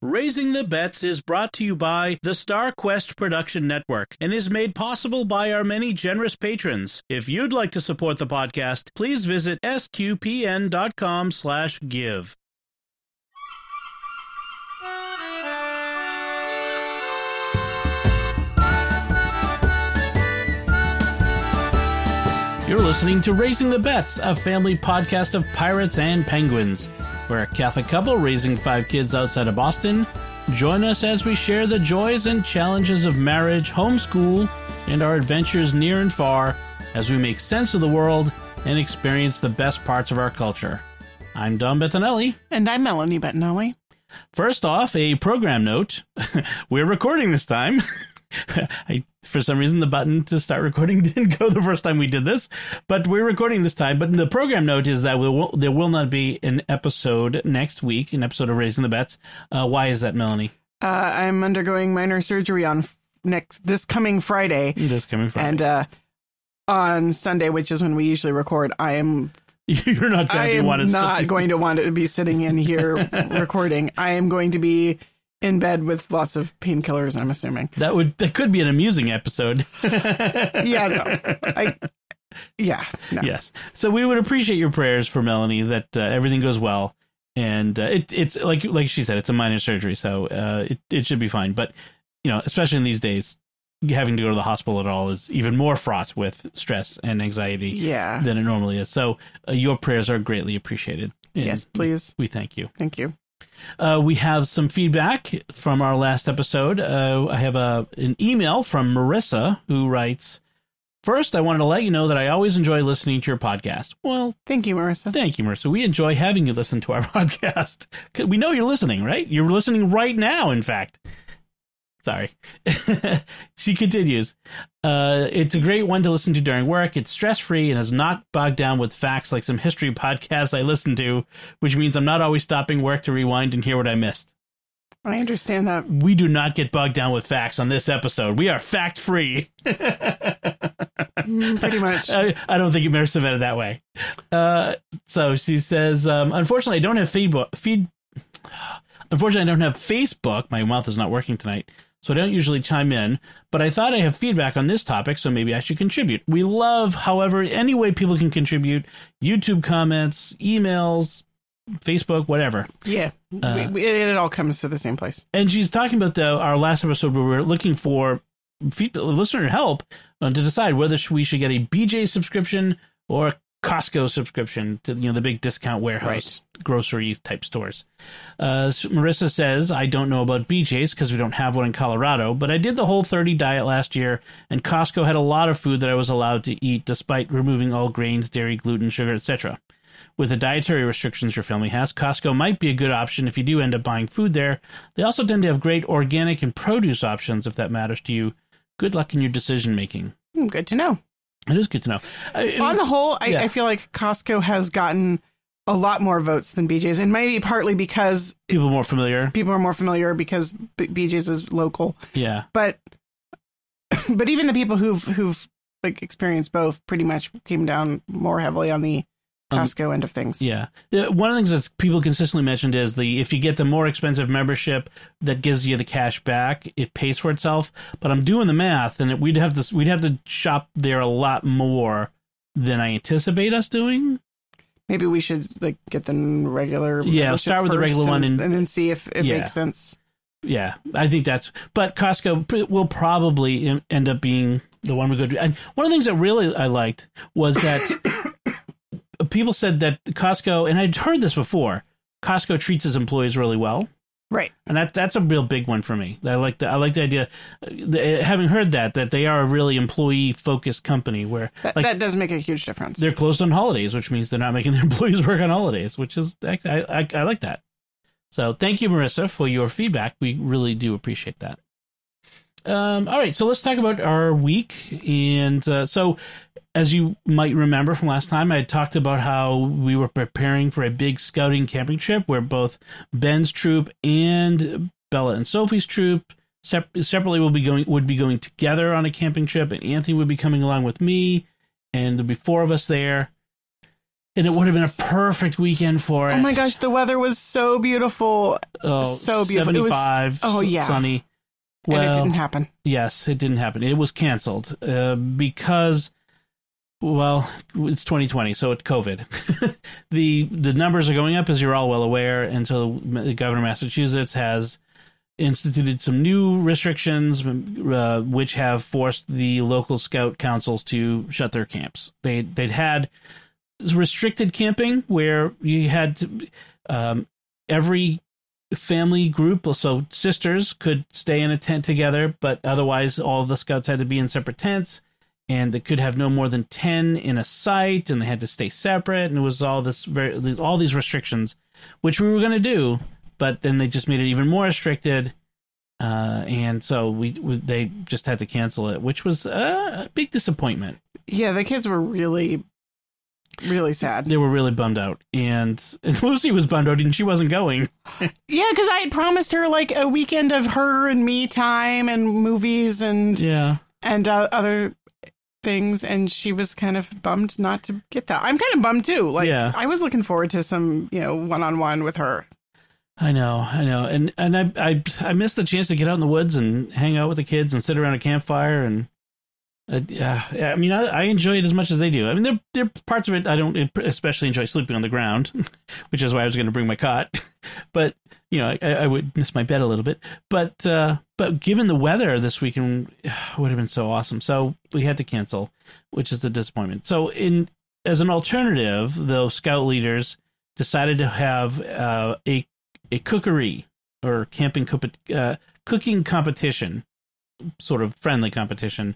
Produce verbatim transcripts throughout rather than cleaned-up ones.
Raising the Bets is brought to you by the Star Quest Production Network and is made possible by our many generous patrons. If you'd like to support the podcast, please visit sqpn.com slash give. You're listening to Raising the Bets, a family podcast of pirates and penguins. We're a Catholic couple raising five kids outside of Boston. Join us as we share the joys and challenges of marriage, homeschool, and our adventures near and far as we make sense of the world and experience the best parts of our culture. I'm Don Bettinelli. And I'm Melanie Bettinelli. First off, a program note. We're recording this time. I, for some reason, the button to start recording didn't go the first time we did this, but we're recording this time. But the program note is that we will, there will not be an episode next week, an episode of Raising the Bets. Uh, why is that, Melanie? Uh, I'm undergoing minor surgery on next this coming Friday. This coming Friday. And uh, on Sunday, which is when we usually record, I am... You're not going I to am want to not sit. going to want to be sitting in here recording. I am going to be in bed with lots of painkillers, I'm assuming. That would that could be an amusing episode. yeah, no. I, yeah, no. Yes. So we would appreciate your prayers for Melanie that uh, everything goes well. And uh, it, it's like like she said, it's a minor surgery, so uh, it, it should be fine. But, you know, especially in these days, having to go to the hospital at all is even more fraught with stress and anxiety yeah. than it normally is. So uh, your prayers are greatly appreciated. And yes, please. We thank you. Thank you. Uh, we have some feedback from our last episode. Uh, I have a, an email from Marissa who writes, "First, I wanted to let you know that I always enjoy listening to your podcast." Well, thank you, Marissa. Thank you, Marissa. We enjoy having you listen to our podcast. We know you're listening, right? You're listening right now, in fact. Sorry. She continues, uh, "It's a great one to listen to during work. It's stress-free and is not bogged down with facts like some history podcasts I listen to, which means I'm not always stopping work to rewind and hear what I missed." I understand that. We do not get bogged down with facts on this episode. We are fact-free. mm, pretty much. I, I don't think Marissa meant it that way. Uh, so she says, um, unfortunately, I don't have feed, feed. Unfortunately, I don't have Facebook. My mouth is not working tonight. So I don't usually chime in, but I thought I have feedback on this topic, so maybe I should contribute. We love, however, any way people can contribute, YouTube comments, emails, Facebook, whatever. Yeah, uh, we, we, it all comes to the same place. And she's talking about the, our last episode where we were looking for feedback, listener help uh, to decide whether we should get a B J subscription or a Costco subscription to, you know, the big discount warehouse right. grocery type stores. Uh, Marissa says, "I don't know about B J's because we don't have one in Colorado, but I did the Whole thirty diet last year, and Costco had a lot of food that I was allowed to eat despite removing all grains, dairy, gluten, sugar, et cetera. With the dietary restrictions your family has, Costco might be a good option if you do end up buying food there. They also tend to have great organic and produce options if that matters to you. Good luck in your decision making." Good to know. It is good to know. I, On the whole, I, yeah. I feel like Costco has gotten a lot more votes than B J's, and maybe partly because people are more familiar. People are more familiar because B J's is local. Yeah, but but even the people who've who've like experienced both pretty much came down more heavily on the Costco um, end of things. Yeah, one of the things that people consistently mentioned is the if you get the more expensive membership that gives you the cash back, it pays for itself. But I'm doing the math, and it, we'd have to we'd have to shop there a lot more than I anticipate us doing. Maybe we should like get the regular. Yeah, start with the regular and, one and, and then see if it yeah. makes sense. Yeah, I think that's. But Costco will probably end up being the one we go to. And one of the things that really I liked was that. People said that Costco, and I'd heard this before, Costco treats its employees really well. Right. And that that's a real big one for me. I like the, I like the idea, the, having heard that, that they are a really employee-focused company where... That, like, that does make a huge difference. They're closed on holidays, which means they're not making their employees work on holidays, which is... I, I, I like that. So thank you, Marissa, for your feedback. We really do appreciate that. Um, all right, so let's talk about our week. And uh, so... As you might remember from last time, I had talked about how we were preparing for a big scouting camping trip where both Ben's troop and Bella and Sophie's troop sep- separately will be going would be going together on a camping trip, and Anthony would be coming along with me, and there'd be four of us there. And it would have been a perfect weekend for it. Oh my gosh, the weather was so beautiful. Oh, so beautiful. seventy-five, it was, oh yeah, sunny. Well, and it didn't happen. Yes, it didn't happen. It was canceled uh, because, well, it's twenty twenty, so it's COVID. the The numbers are going up, as you're all well aware, and so the governor of Massachusetts has instituted some new restrictions, uh, which have forced the local scout councils to shut their camps. They they'd had restricted camping where you had to, um, every family group, so sisters could stay in a tent together, but otherwise all the scouts had to be in separate tents, and they could have no more than ten in a site, and they had to stay separate, and it was all this very all these restrictions, which we were going to do, but then they just made it even more restricted, uh, and so we, we they just had to cancel it, which was a big disappointment. Yeah, the kids were really really sad. They were really bummed out, and, and Lucy was bummed out, and she wasn't going. Yeah, because I had promised her like a weekend of her and me time and movies and yeah and uh, other things, and she was kind of bummed not to get that. I'm kind of bummed too. Like, yeah. I was looking forward to some, you know, one-on-one with her. I know, I know, and and I I I missed the chance to get out in the woods and hang out with the kids and sit around a campfire and. Uh, yeah, I mean, I, I enjoy it as much as they do. I mean, there there are parts of it I don't especially enjoy sleeping on the ground, which is why I was going to bring my cot. But you know, I, I would miss my bed a little bit. But uh, but given the weather this weekend, it would have been so awesome. So we had to cancel, which is a disappointment. So in as an alternative, the scout leaders decided to have uh, a a cookery or camping uh, cooking competition, sort of friendly competition.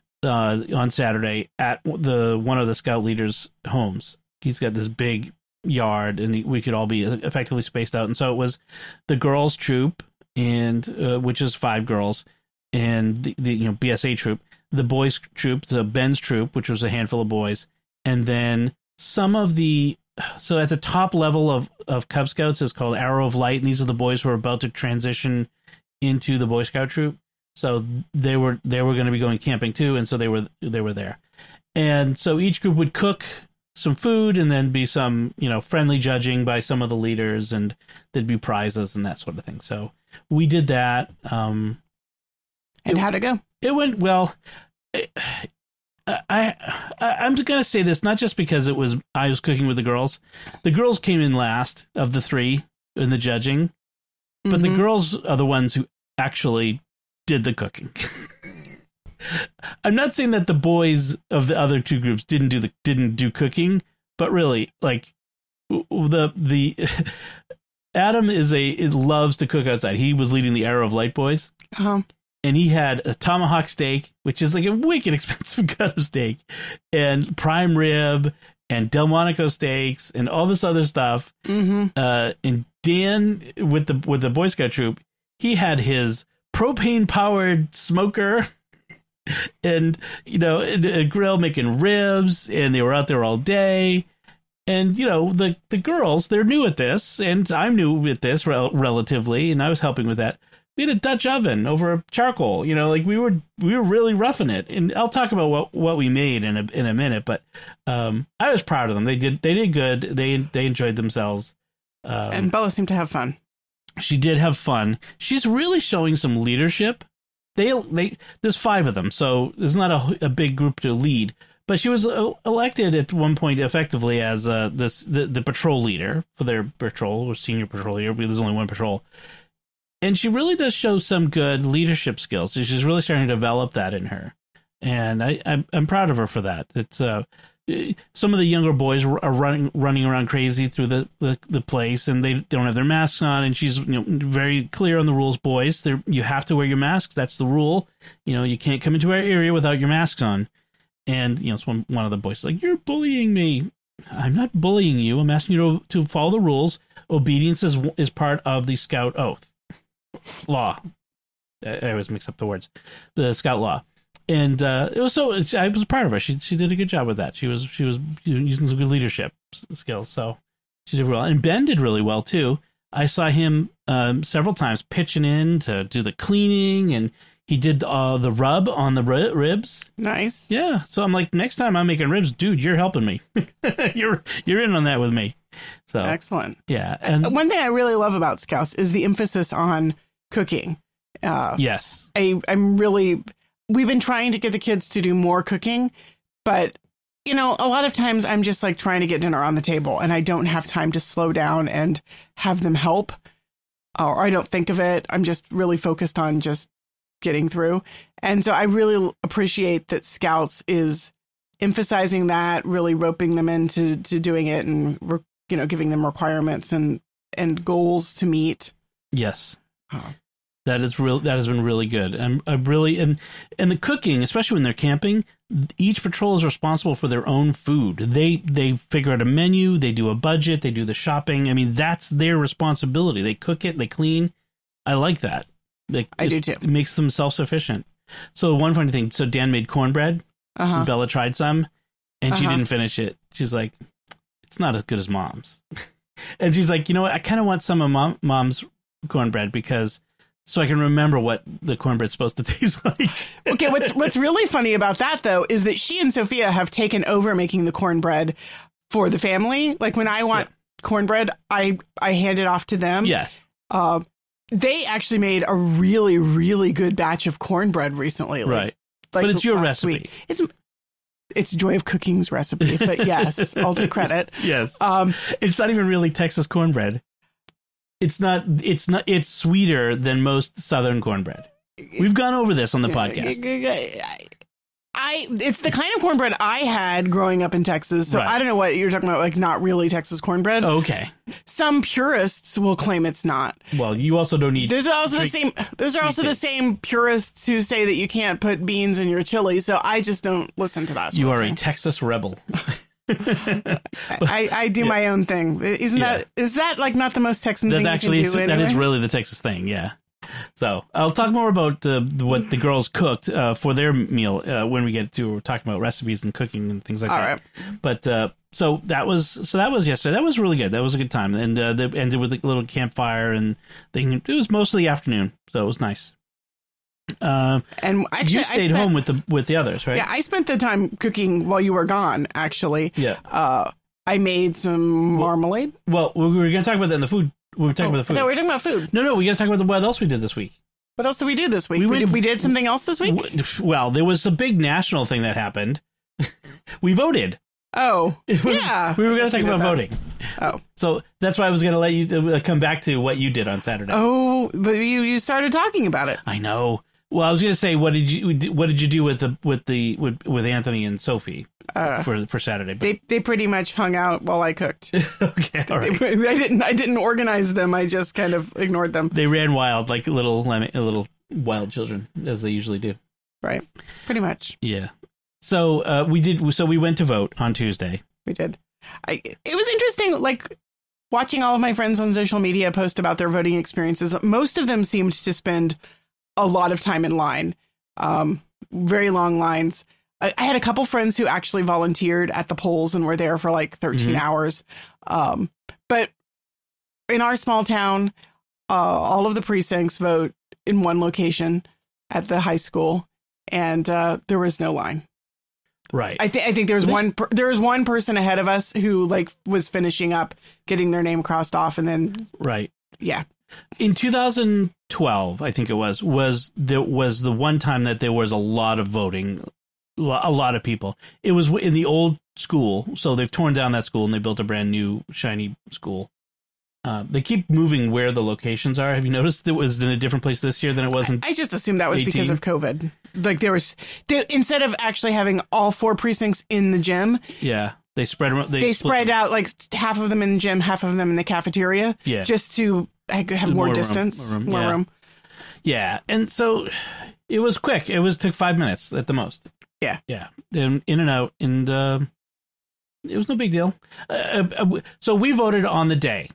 Uh, on Saturday at the one of the scout leaders' homes. He's got this big yard, and he, we could all be effectively spaced out. And so it was the girls' troop, and uh, which is five girls, and the, the you know B S A troop, the boys' troop, the Ben's troop, which was a handful of boys, and then some of the. So at the top level of of Cub Scouts is called Arrow of Light, and these are the boys who are about to transition into the Boy Scout troop. So they were they were going to be going camping too, and so they were they were there, and so each group would cook some food, and then be some you know friendly judging by some of the leaders, and there'd be prizes and that sort of thing. So we did that. Um, and it, how'd it go? It went well. I, I I'm going to say this not just because it was I was cooking with the girls. The girls came in last of the three in the judging, but mm-hmm. the girls are the ones who actually did the cooking. I'm not saying that the boys of the other two groups didn't do the didn't do cooking, but really, like the the Adam is a it loves to cook outside. He was leading the Arrow of Light boys, uh-huh. and he had a tomahawk steak, which is like a wicked expensive cut of steak, and prime rib, and Delmonico steaks, and all this other stuff. Mm-hmm. Uh, and Dan with the with the Boy Scout troop, he had his propane powered smoker and you know a grill making ribs, and they were out there all day. And you know the the girls, they're new at this, and I'm new at this rel- relatively, and I was helping with that. We had a Dutch oven over charcoal, you know, like we were we were really roughing it. And I'll talk about what, what we made in a in a minute, but um, I was proud of them. They did they did good. They they enjoyed themselves. Um, and Bella seemed to have fun. She did have fun. She's really showing some leadership. They, they, there's five of them, so there's not a, a big group to lead. But she was uh, elected at one point effectively as uh, this the, the patrol leader for their patrol, or senior patrol leader, because there's only one patrol. And she really does show some good leadership skills. So she's really starting to develop that in her. And I, I'm, I'm proud of her for that. It's uh, some of the younger boys are running running around crazy through the, the, the place, and they don't have their masks on. And she's you know very clear on the rules, boys. They're, you have to wear your masks. That's the rule. You know, you can't come into our area without your masks on. And you know, one one of the boys is like, "You're bullying me." I'm not bullying you. I'm asking you to, to follow the rules. Obedience is is part of the Scout oath law. I always mix up the words. The Scout law. And uh, it was so I was proud of her. She she did a good job with that. She was she was using some good leadership skills, so she did well. And Ben did really well too. I saw him um, several times pitching in to do the cleaning, and He did uh, the rub on the ri- ribs. Nice. Yeah. So I'm like, next time I'm making ribs, dude, you're helping me. you're you're in on that with me. So excellent. Yeah. And one thing I really love about Scouts is the emphasis on cooking. Uh, yes. I I'm really we've been trying to get the kids to do more cooking, but you know, a lot of times I'm just like trying to get dinner on the table and I don't have time to slow down and have them help, or I don't think of it. I'm just really focused on just getting through. And so I really appreciate that Scouts is emphasizing that, really roping them into to doing it and, you know, giving them requirements and, and goals to meet. Yes. Oh. That is real. That has been really good. And I really, and, and the cooking, especially when they're camping, each patrol is responsible for their own food. They, they figure out a menu, they do a budget, they do the shopping. I mean, that's their responsibility. They cook it, they clean. I like that. Like, I it, do too. It makes them self-sufficient. So one funny thing, so Dan made cornbread. Uh-huh. Bella tried some, and she Uh-huh. didn't finish it. She's like, it's not as good as Mom's. And she's like, you know what? I kind of want some of mom, Mom's cornbread because so I can remember what the cornbread's supposed to taste like. Okay, what's what's really funny about that, though, is that she and Sophia have taken over making the cornbread for the family. Like, when I want yeah. cornbread, I, I hand it off to them. Yes. Uh, they actually made a really, really good batch of cornbread recently. Like, right. Like but it's your last recipe. Week. It's it's Joy of Cooking's recipe, but yes, I'll take credit. Yes. Um, it's not even really Texas cornbread. It's not. It's not. It's sweeter than most Southern cornbread. We've gone over this on the podcast. I it's the kind of cornbread I had growing up in Texas. So right. I don't know what you're talking about. Like, not really Texas cornbread. Okay. Some purists will claim it's not. Well, you also don't need. There's also the same. There's also the same purists who say that you can't put beans in your chili. So I just don't listen to that. You are a Texas rebel. I, I do yeah. my own thing. Isn't yeah. that is that like not the most Texan that thing actually you can do? Is, anyway? That is really the Texas thing. Yeah. So I'll talk more about uh, what the girls cooked uh, for their meal uh, when we get to talking about recipes and cooking and things like All that. Right. But uh, so that was so that was yesterday. That was really good. That was a good time, and uh, they ended with a little campfire and thing. It was mostly afternoon, so it was nice. Uh, and actually, you stayed spent, home with the with the others, right? Yeah, I spent the time cooking while you were gone. Actually, yeah. Uh, I made some marmalade. Well, we were going to talk about that in the food. We were talking oh, about the food. No, we were talking about food. No, no, we got to talk about the, what else we did this week. What else did we do this week? We, we, went, did, we did something else this week? Well, there was a big national thing that happened. We voted. Oh, yeah. We were going to talk about that. voting. Oh. So that's why I was going to let you uh, come back to what you did on Saturday. Oh, but you, you started talking about it. I know. Well, I was going to say, what did you what did you do with the with the with, with Anthony and Sophie uh, for for Saturday? But... They they pretty much hung out while I cooked. Okay, all right. They, I didn't I didn't organize them. I just kind of ignored them. They ran wild like little little wild children, as they usually do. Right, pretty much. Yeah. So uh, we did. So we went to vote on Tuesday. We did. I, it was interesting, like watching all of my friends on social media post about their voting experiences. Most of them seemed to spend a lot of time in line, um, very long lines. I, I had a couple friends who actually volunteered at the polls and were there for like thirteen mm-hmm. hours. Um, but in our small town, uh, all of the precincts vote in one location at the high school, and uh, there was no line. Right. I think I think there was one per- there was one person ahead of us who like was finishing up getting their name crossed off, and then right. Yeah. In two thousand twelve, I think it was, was there was the one time that there was a lot of voting, a lot of people. It was in the old school, so they've torn down that school and they built a brand new shiny school. Uh, they keep moving where the locations are. Have you noticed it was in a different place this year than it was in I, I just assumed that was eighteen? Because of COVID. Like there was, they, instead of actually having all four precincts in the gym. Yeah. They spread They, they spread them. out like half of them in the gym, half of them in the cafeteria. Yeah. Just to have more, more distance, room, more room. More yeah. room. Yeah. And so it was quick. It was took five minutes at the most. Yeah. Yeah. And in and out. And uh, it was no big deal. Uh, uh, so we voted on the day.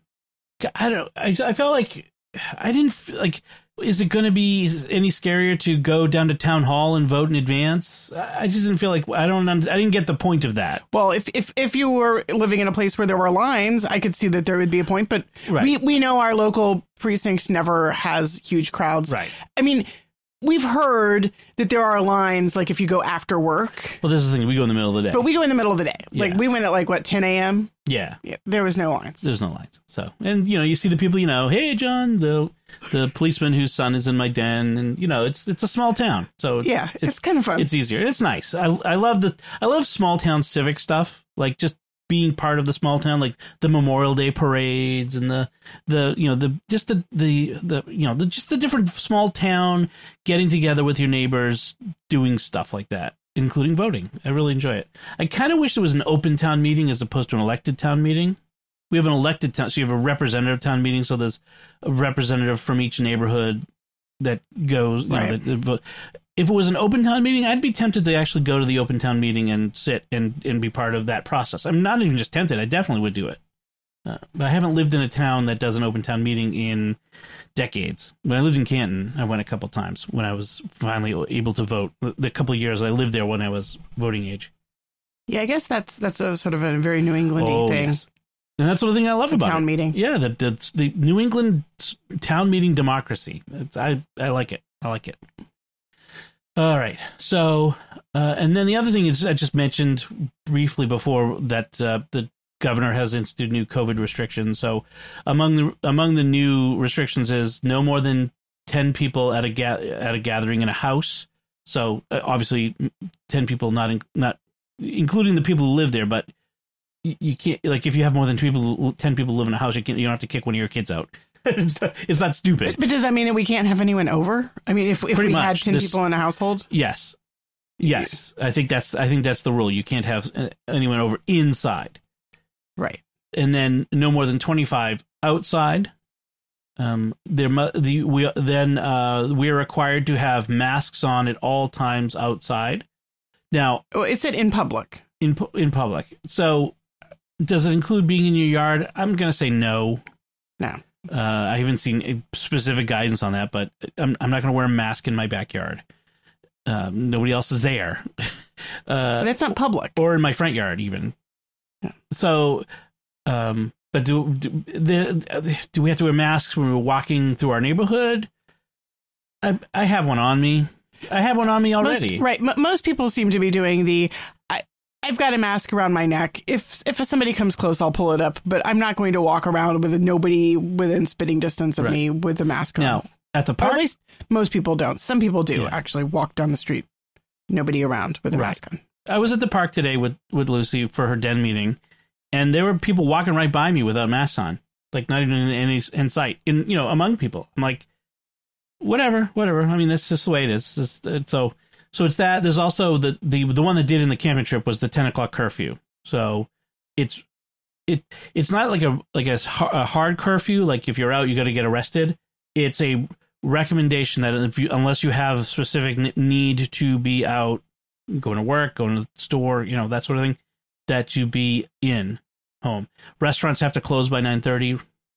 I don't I, I felt like I didn't feel like, is it going to be any scarier to go down to town hall and vote in advance? I just didn't feel like I don't I didn't get the point of that. Well, if if if you were living in a place where there were lines, I could see that there would be a point. But right. we we know our local precinct never has huge crowds. Right. I mean, we've heard that there are lines, like if you go after work. Well, this is the thing. We go in the middle of the day. But we go in the middle of the day. Like Yeah. we went at like, what, ten a.m.? Yeah. Yeah. There was no lines. There's no lines. So, and, you know, you see the people, you know, hey, John, the the policeman whose son is in my den. And, you know, it's it's a small town. So, it's, yeah, it's, it's kind of fun. It's easier. It's nice. I I love the I love small town civic stuff. Like just being part of the small town, like the Memorial Day parades and the the you know the just the the the you know the just the different small town getting together with your neighbors, doing stuff like that, including voting. I really enjoy it. I kind of wish there was an open town meeting as opposed to an elected town meeting. We have an elected town, so you have a representative town meeting. So there's a representative from each neighborhood that goes. You Right. know, that, that vote. If it was an open town meeting, I'd be tempted to actually go to the open town meeting and sit and, and be part of that process. I'm not even just tempted. I definitely would do it. Uh, but I haven't lived in a town that does an open town meeting in decades. When I lived in Canton, I went a couple times when I was finally able to vote. The couple of years I lived there when I was voting age. Yeah, I guess that's that's a sort of a very New England-y Oh, thing. yes. And that's the thing I love The about town it. meeting. Yeah, the, the the New England town meeting democracy. It's, I I like it. I like it. All right. So, uh, and then the other thing is I just mentioned briefly before that uh, the governor has instituted new COVID restrictions. So, among the among the new restrictions is no more than ten people at a ga- at a gathering in a house. So, uh, obviously, ten people, not in, not including the people who live there, but you, you can't, like, if you have more than two people, ten people live in a house, you can you don't have to kick one of your kids out. it's, not, it's not stupid. But, but does that mean that we can't have anyone over? I mean, if if Pretty we much. had ten This- people in a household, Yes. Yes. I think that's I think that's the rule. You can't have uh, anyone over inside. right? And then no more than twenty-five outside. Um there mu- the we then uh we're required to have masks on at all times outside. Now, Oh, it said in public. in pu- in public. So does it include being in your yard? I'm going to say no. No. Uh, I haven't seen specific guidance on that, but I'm I'm not going to wear a mask in my backyard. Um, nobody else is there. uh, That's not public. or in my front yard even. Yeah. So, um, but do, do the do we have to wear masks when we're walking through our neighborhood? I I have one on me. I have one on me already. Most, right. M- most people seem to be doing the. I, I've got a mask around my neck. If if somebody comes close, I'll pull it up. But I'm not going to walk around with nobody within spitting distance of Right. me with the mask on. Now at the Or park, at least most people don't. Some people do Yeah. actually walk down the street, nobody around with a Right. mask on. I was at the park today with with Lucy for her den meeting, and there were people walking right by me without masks on, like not even in any in sight, in you know among people. I'm like, whatever, whatever. I mean, that's just the way it is. It's just, uh, so so it's that. There's also the the the one that did in the camping trip was the ten o'clock curfew. So it's it it's not like a like a, h- a hard curfew. Like if you're out, you got to get arrested. It's a recommendation that if you unless you have specific n- need to be out, going to work, going to the store, you know, that sort of thing, that you be in home. Restaurants have to close by nine thirty,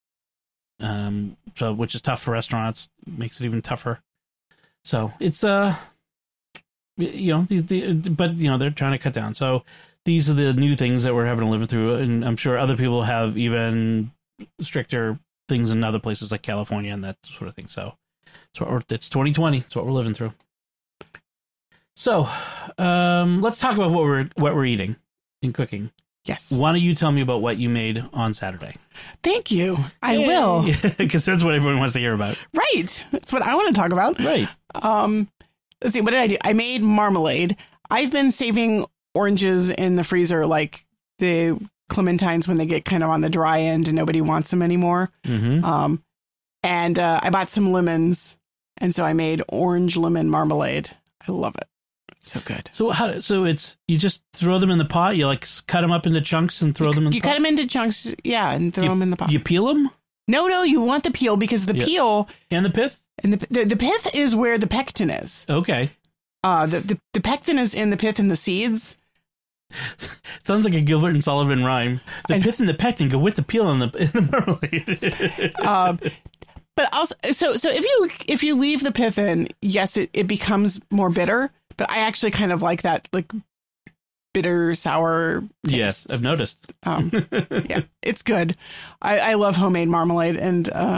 um, so which is tough for restaurants, makes it even tougher. So it's uh, you know, the, the, but you know they're trying to cut down. So these are the new things that we're having to live through, and I'm sure other people have even stricter things in other places like California and that sort of thing. So it's what we're, it's twenty twenty. It's what we're living through. So, um, let's talk about what we're what we're eating and cooking. Yes. Why don't you tell me about what you made on Saturday? Thank you. I will. Because that's what everyone wants to hear about. Right. That's what I want to talk about. Right. Um, let's see. What did I do? I made marmalade. I've been saving oranges in the freezer, like the clementines when they get kind of on the dry end and nobody wants them anymore. Mm-hmm. Um, and uh, I bought some lemons, and so I made orange lemon marmalade. I love it. It's so good. So how? So it's you just throw them in the pot. You like cut them up into chunks and throw you, them in. You the pot? cut them into chunks, yeah, and throw You- them in the pot. Do you peel them No, no, you want the peel because the Yeah. peel and the pith? and the, the the pith is where the pectin is. Okay. Uh, the, the the pectin is in the pith and the seeds. Sounds like a Gilbert and Sullivan rhyme. The I- pith and the pectin go with the peel and the, and the marmalade. Um, but also, so so if you if you leave the pith in, yes, it, it becomes more bitter. But I actually kind of like that, like bitter sour taste. Yes, I've noticed. Um, yeah, it's good. I, I love homemade marmalade, and uh,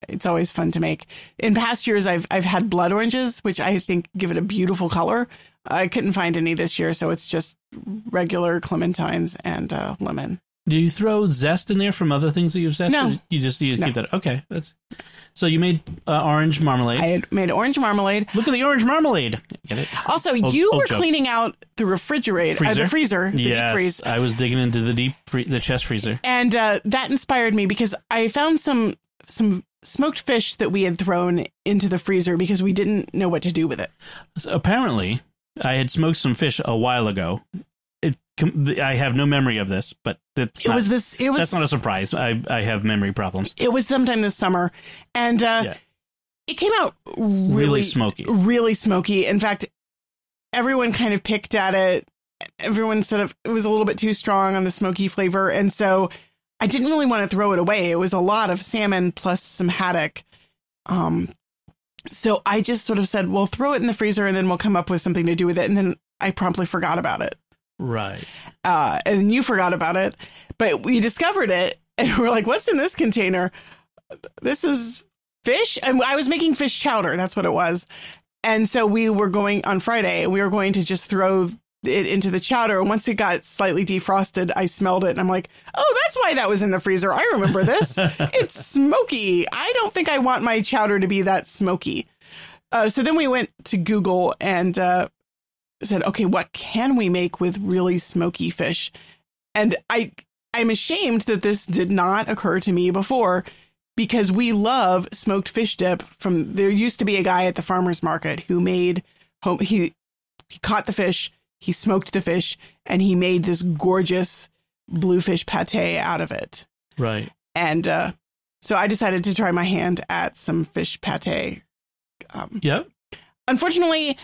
It's always fun to make. In past years, I've I've had blood oranges, which I think give it a beautiful color. I couldn't find any this year, so it's just regular clementines and uh, lemon. Do you throw zest in there from other things that you've zested? No. You just you No. keep that. Okay. That's so you made uh, orange marmalade. I had made orange marmalade. Look at the orange marmalade. Get it? Also, Old- you old were joke. cleaning out the refrigerator, uh, Freezer? the freezer, the yes, deep freeze. I was digging into the deep free- the chest freezer. And uh, that inspired me because I found some some smoked fish that we had thrown into the freezer because we didn't know what to do with it. So apparently, I had smoked some fish a while ago. It, com- I have no memory of this, but it's It not, was this. It was. that's not a surprise. I, I have memory problems. It was sometime this summer, and uh, Yeah. it came out really, Really smoky. really smoky. In fact, everyone kind of picked at it. Everyone said it was a little bit too strong on the smoky flavor, and so I didn't really want to throw it away. It was a lot of salmon plus some haddock. Um, so I just sort of said, "Well, throw it in the freezer, and then we'll come up with something to do with it." And then I promptly forgot about it. Right. Uh, and you forgot about it, but we discovered it, and we're like, "What's in this container? This is fish." And I was making fish chowder. That's what it was. And so we were going on Friday, and we were going to just throw it into the chowder. And once it got slightly defrosted, I smelled it, and I'm like, "Oh, that's why that was in the freezer. I remember this. It's smoky. I don't think I want my chowder to be that smoky." Uh, so then we went to Google and uh, said, okay, what can we make with really smoky fish? And I, I'm ashamed that this did not occur to me before, because we love smoked fish dip. From there used to be a guy at the farmer's market who made home. He, he caught the fish, he smoked the fish, and he made this gorgeous bluefish pate out of it. Right. And uh, so I decided to try my hand at some fish pate. Um, Yep. Unfortunately,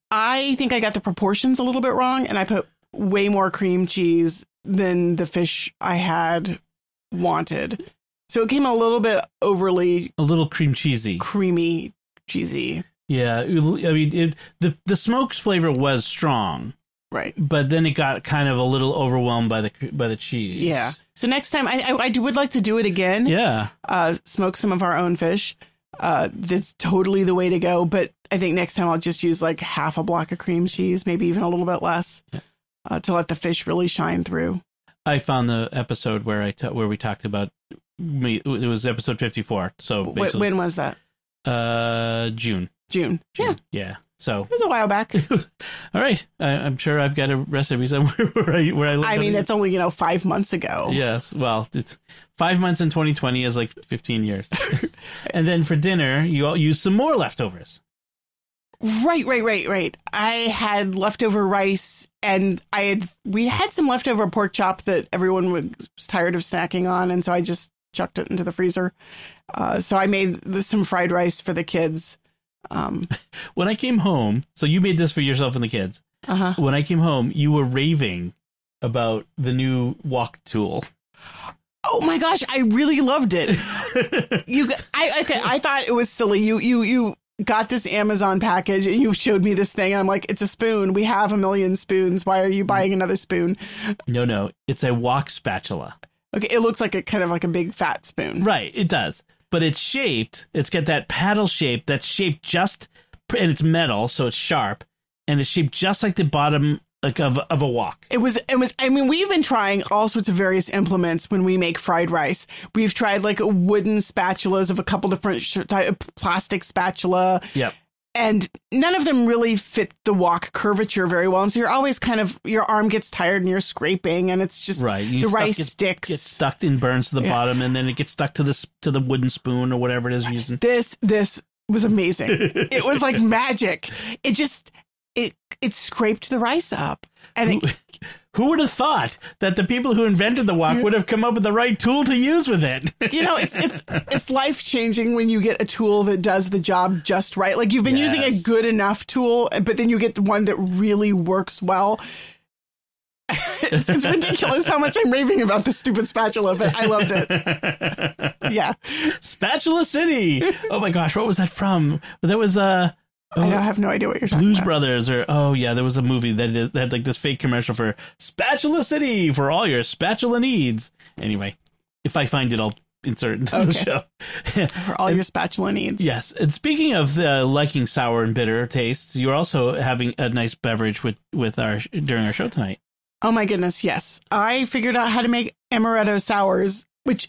I think I got the proportions a little bit wrong, and I put way more cream cheese than the fish I had wanted. So it came a little bit overly A little cream cheesy. creamy, cheesy. Yeah. I mean, it, the the smoked flavor was strong, Right. but then it got kind of a little overwhelmed by the by the cheese. Yeah. So next time, I, I, I do- would like to do it again. Yeah. Uh, smoke some of our own fish. Uh, that's totally the way to go. But I think next time I'll just use like half a block of cream cheese, maybe even a little bit less, uh, to let the fish really shine through. I found the episode where I ta- where we talked about me. It was episode fifty-four. So Wh- basically, when was that? uh, June. June. Yeah. June. Yeah. So It was a while back. all right. I, I'm sure I've got a recipe somewhere where I where I. I mean, that's only, you know, five months ago. Yes. Well, it's five months in twenty twenty is like fifteen years. And then for dinner, you all use some more leftovers. Right, right, right, right. I had leftover rice, and I had we had some leftover pork chop that everyone was tired of snacking on, and so I just chucked it into the freezer. Uh, so I made the, some fried rice for the kids. Um, When I came home, so you made this for yourself and the kids. uh-huh. When I came home, you were raving about the new wok tool. Oh my gosh, I really loved it. You, I okay, I thought it was silly. You, you, you got this Amazon package, and you showed me this thing. And I'm like, it's a spoon. We have a million spoons. Why are you buying another spoon? No, no, it's a wok spatula. Okay, it looks like a kind of like a big fat spoon. Right, it does. But it's shaped, it's got that paddle shape that's shaped just, and it's metal, so it's sharp, and it's shaped just like the bottom like of, of a wok. It was, it was, I mean, we've been trying all sorts of various implements when we make fried rice. We've tried like wooden spatulas of a couple different sh- type, plastic spatula. Yep. And none of them really fit the wok curvature very well. And so you're always kind of, your arm gets tired and you're scraping, and it's just, Right. the Stuff rice gets, sticks. gets stuck and burns to the Yeah. bottom, and then it gets stuck to this to the wooden spoon or whatever it is you're using. This, this was amazing. It was like magic. It just, it, it scraped the rice up. And it, Who, who would have thought that the people who invented the wok would have come up with the right tool to use with it? you know, it's it's it's life changing when you get a tool that does the job just right. Like, you've been using a Yes. good enough tool, but then you get the one that really works well. it's, it's ridiculous how much I'm raving about this stupid spatula, but I loved it. Yeah, Spatula City. Oh my gosh, what was that from? That was uh I don't have no idea what you're talking Blues about. Brothers, or oh yeah, there was a movie that, is, that had like this fake commercial for Spatula City for all your spatula needs. Anyway, if I find it, I'll insert into Okay. the show. For all And- your spatula needs. Yes. And speaking of uh, liking sour and bitter tastes, you're also having a nice beverage with, with our during our show tonight. Oh my goodness, yes. I figured out how to make amaretto sours, which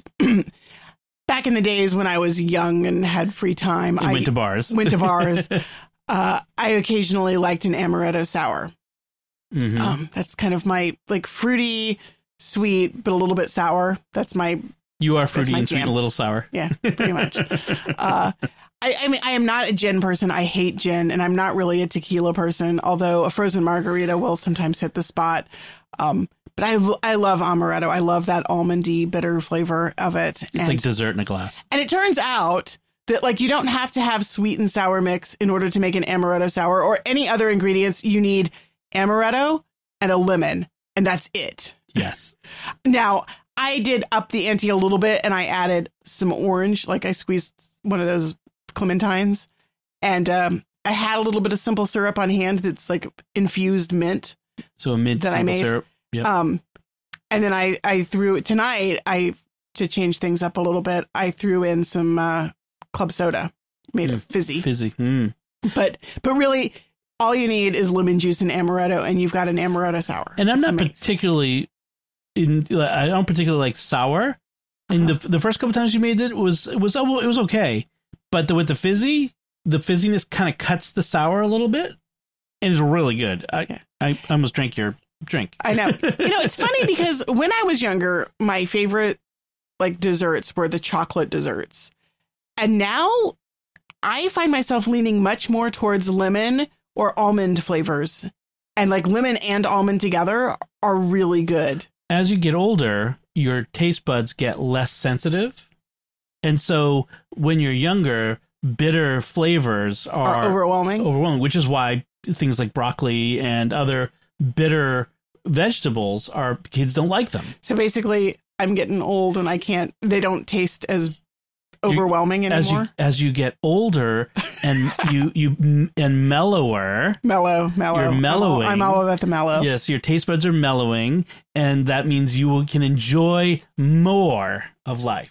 back in the days when I was young and had free time, And I went to bars. went to bars. uh, I occasionally liked an amaretto sour. Mhm. Um, that's kind of my like fruity, sweet, but a little bit sour. That's my You are fruity my and sweet and jam. a little sour. Yeah, pretty much. uh, I, I mean, I am not a gin person. I hate gin, and I'm not really a tequila person, although a frozen margarita will sometimes hit the spot. Um, but I, I love amaretto. I love that almondy, bitter flavor of it. It's and, like dessert in a glass. and it turns out that like you don't have to have sweet and sour mix in order to make an amaretto sour or any other ingredients. You need amaretto and a lemon, and that's it. Yes. Now, I did up the ante a little bit and I added some orange, like I squeezed one of those clementines, and um, I had a little bit of simple syrup on hand that's like infused mint. So a mint That I simple made. syrup. Yep. Um, and then I, I threw tonight, I to change things up a little bit, I threw in some uh, club soda, made it fizzy. Fizzy. Mm. But but really, all you need is lemon juice and amaretto, and you've got an amaretto sour. And I'm It's not amazing. particularly in. I don't particularly like sour. And Uh-huh. the the first couple times you made it was it was oh, it was okay, but the, with the fizzy, the fizziness kind of cuts the sour a little bit, and it's really good. I Yeah. I almost drank your drink. I know. You know, it's funny because when I was younger, my favorite like desserts were the chocolate desserts. And now I find myself leaning much more towards lemon or almond flavors. And like lemon and almond together are really good. As you get older, your taste buds get less sensitive. And so when you're younger, bitter flavors are, Are overwhelming. overwhelming, which is why things like broccoli and other bitter vegetables are kids don't like them. So basically, I'm getting old and I can't, they don't taste as overwhelming As anymore. you as you get older and you you and mellower, mellow, mellow. You're I'm all- mellowing. I'm all about the mellow. yes, your taste buds are mellowing, and that means you can enjoy more of life.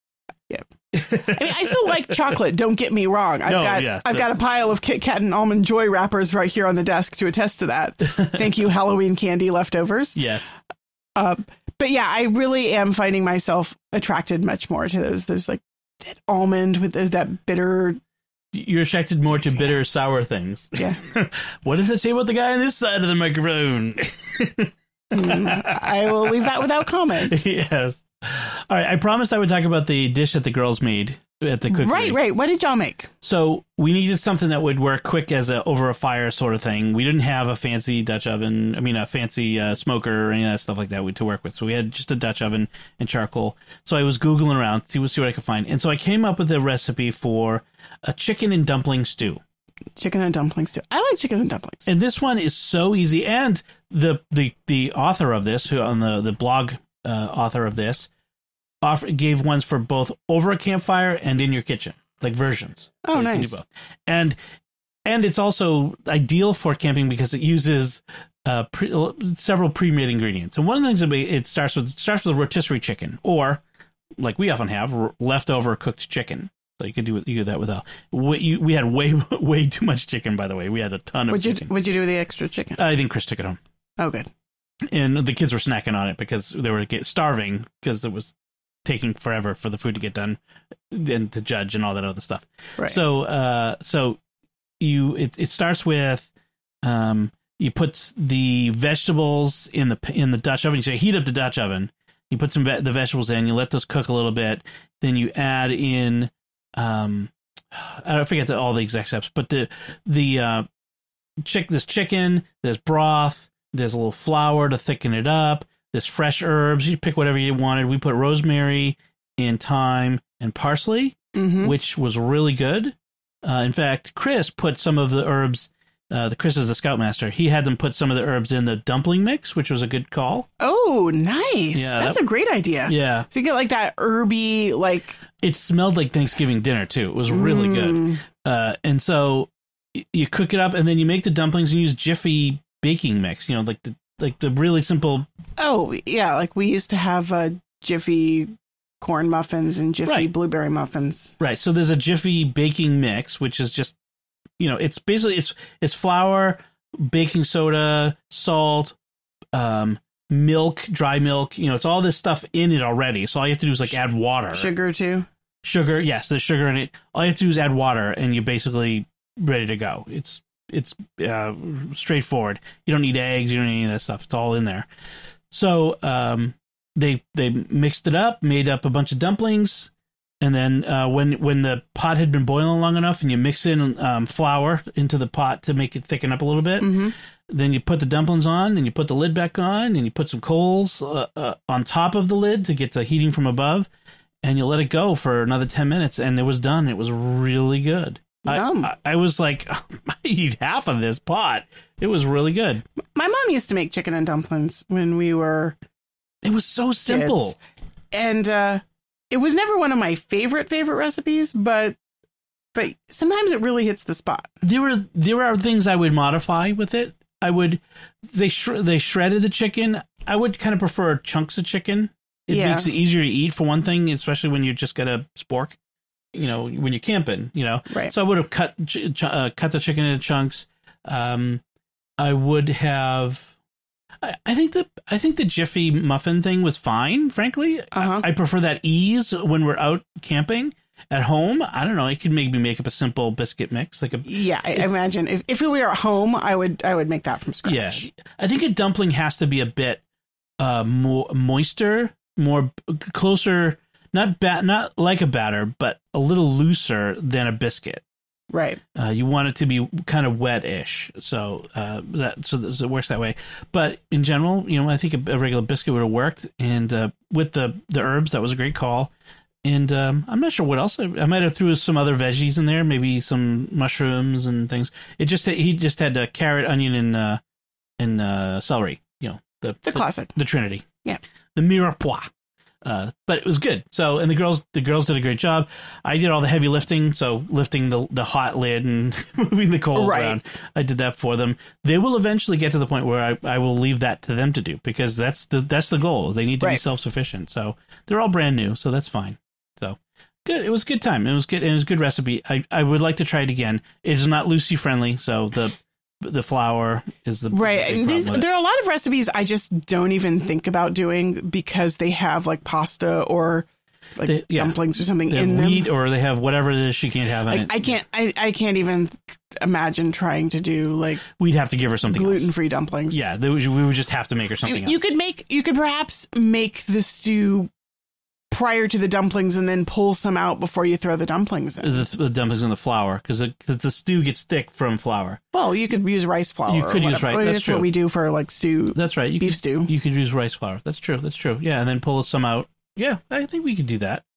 I mean, I still like chocolate. Don't get me wrong. I've No, got yeah, I've got a that's- pile of Kit Kat and Almond Joy wrappers right here on the desk to attest to that. Thank you, Halloween candy leftovers. Yes. Uh, but yeah, I really am finding myself attracted much more to those those like that almond with the, that bitter. You're attracted more to bitter, sour things. Yeah, What does it say about the guy on this side of the microphone? Mm, I will leave that without comment. Yes. All right. I promised I would talk about the dish that the girls made at the cookery. Right, right. What did y'all make? So we needed something that would work quick as a over a fire sort of thing. We didn't have a fancy Dutch oven. I mean, a fancy uh, smoker or any of that stuff like that to work with. So we had just a Dutch oven and charcoal. So I was Googling around, see, see what I could find. And so I came up with a recipe for a chicken and dumpling stew. Chicken and dumplings too. I like chicken and dumplings. And this one is so easy. And the the the author of this, who on the the blog uh, author of this, offer, gave ones for both over a campfire and in your kitchen, like versions. Oh, you can nice. do both. And and it's also ideal for camping because it uses uh, pre, several pre-made ingredients. And one of the things that we, it starts with starts with a rotisserie chicken, or like we often have, r- leftover cooked chicken. So you could do you could do that without. We, you, we had way way too much chicken, by the way. We had a ton of What'd you chicken. What'd you do with the extra chicken? I think Chris took it home, Oh, good. and the kids were snacking on it because they were get, starving because it was taking forever for the food to get done and to judge and all that other stuff. Right. So, uh, so you it, it starts with um, you put the vegetables in the in the Dutch oven. You say heat up the Dutch oven. You put some ve- the vegetables in. You let those cook a little bit. Then you add in. Um, I don't forget the, all the exact steps, but the the uh, chick this chicken, there's broth, there's a little flour to thicken it up. There's fresh herbs. You pick whatever you wanted. We put rosemary and thyme and parsley, Mm-hmm. which was really good. Uh, in fact, Chris put some of the herbs. Uh, the Chris is the Scoutmaster. He had them put some of the herbs in the dumpling mix, which was a good call. Oh, nice. Yeah, That's that- a great idea. Yeah, So you get like that herby, like it smelled like Thanksgiving dinner too. It was really good. Mm. Uh, and so y- you cook it up, and then you make the dumplings and use Jiffy baking mix. You know, like the like the really simple. Oh, yeah. Like we used to have a Jiffy corn muffins and Jiffy Right. blueberry muffins. Right. So there's a Jiffy baking mix, which is just, you know, it's basically it's it's flour, baking soda, salt, um, milk, dry milk. You know, it's all this stuff in it already. So all you have to do is like add water, Sugar too. sugar. Yes, there's sugar in it. All you have to do is add water, and you're basically ready to go. It's it's uh, straightforward. You don't need eggs. You don't need any of that stuff. It's all in there. So um, they they mixed it up, made up a bunch of dumplings. And then uh, when when the pot had been boiling long enough, and you mix in um, flour into the pot to make it thicken up a little bit, Mm-hmm. then you put the dumplings on, and you put the lid back on, and you put some coals uh, uh, on top of the lid to get the heating from above, and you let it go for another ten minutes, and it was done. It was really good. I, Yum. I, I was like, I eat half of this pot. It was really good. My mom used to make chicken and dumplings when we were It was so simple. kids. And uh, it was never one of my favorite, favorite recipes, but but sometimes it really hits the spot. There were there are things I would modify with it. I would they sh- they shredded the chicken. I would kind of prefer chunks of chicken. It Yeah. makes it easier to eat for one thing, especially when you just got a spork. You know, when you're camping. You know, Right. so I would have cut ch- ch- uh, cut the chicken into chunks. Um, I would have. I, I think the I think the Jiffy muffin thing was fine. Frankly, Uh-huh. I, I prefer that ease when we're out camping. At home, I don't know. It could maybe make up a simple biscuit mix, like a Yeah, I, I imagine if, if we were at home, I would I would make that from scratch. yeah. I think a dumpling has to be a bit uh more moister, more closer, not bat, not like a batter, but a little looser than a biscuit. Right. Uh, you want it to be kind of wet-ish, so uh, that so, that so it works that way. But in general, you know, I think a, a regular biscuit would have worked, and uh, with the the herbs, that was a great call. And um, I'm not sure what else. I, I might have threw some other veggies in there, maybe some mushrooms and things. It just he just had uh, carrot, onion, and uh, and uh, celery. You know, the The classic. the Trinity. Yeah. The mirepoix. Uh, but it was good. So, and the girls, the girls did a great job. I did all the heavy lifting. So lifting the, the hot lid and moving the coals Right. around. I did that for them. They will eventually get to the point where I, I will leave that to them to do, because that's the, that's the goal. They need to be Right. self-sufficient. So they're all brand new. So that's fine. So good. It was a good time. It was good. It was a good recipe. I, I would like to try it again. It's not Lucy friendly. So the, the flour is the Right. big And these, problem with it. there are a lot of recipes I just don't even think about doing because they have like pasta or like They- yeah. dumplings or something They have in wheat, them. or they have whatever it is she can't have in Like it. I can't I, I can't even imagine trying to do like We'd have to give her something gluten else. free dumplings. Yeah, they would, we would just have to make her something You, else. you could make you could perhaps make the stew prior to the dumplings and then pull some out before you throw the dumplings in. the, the dumplings in the flour, because the, 'cause the stew gets thick from flour. Well, you could use rice flour. You or could use whatever. rice- I mean, that's that's true. what we do for like stew. That's right. You Beef could, stew. You could use rice flour. That's true. That's true. Yeah, and then pull some out. Yeah, I think we could do that.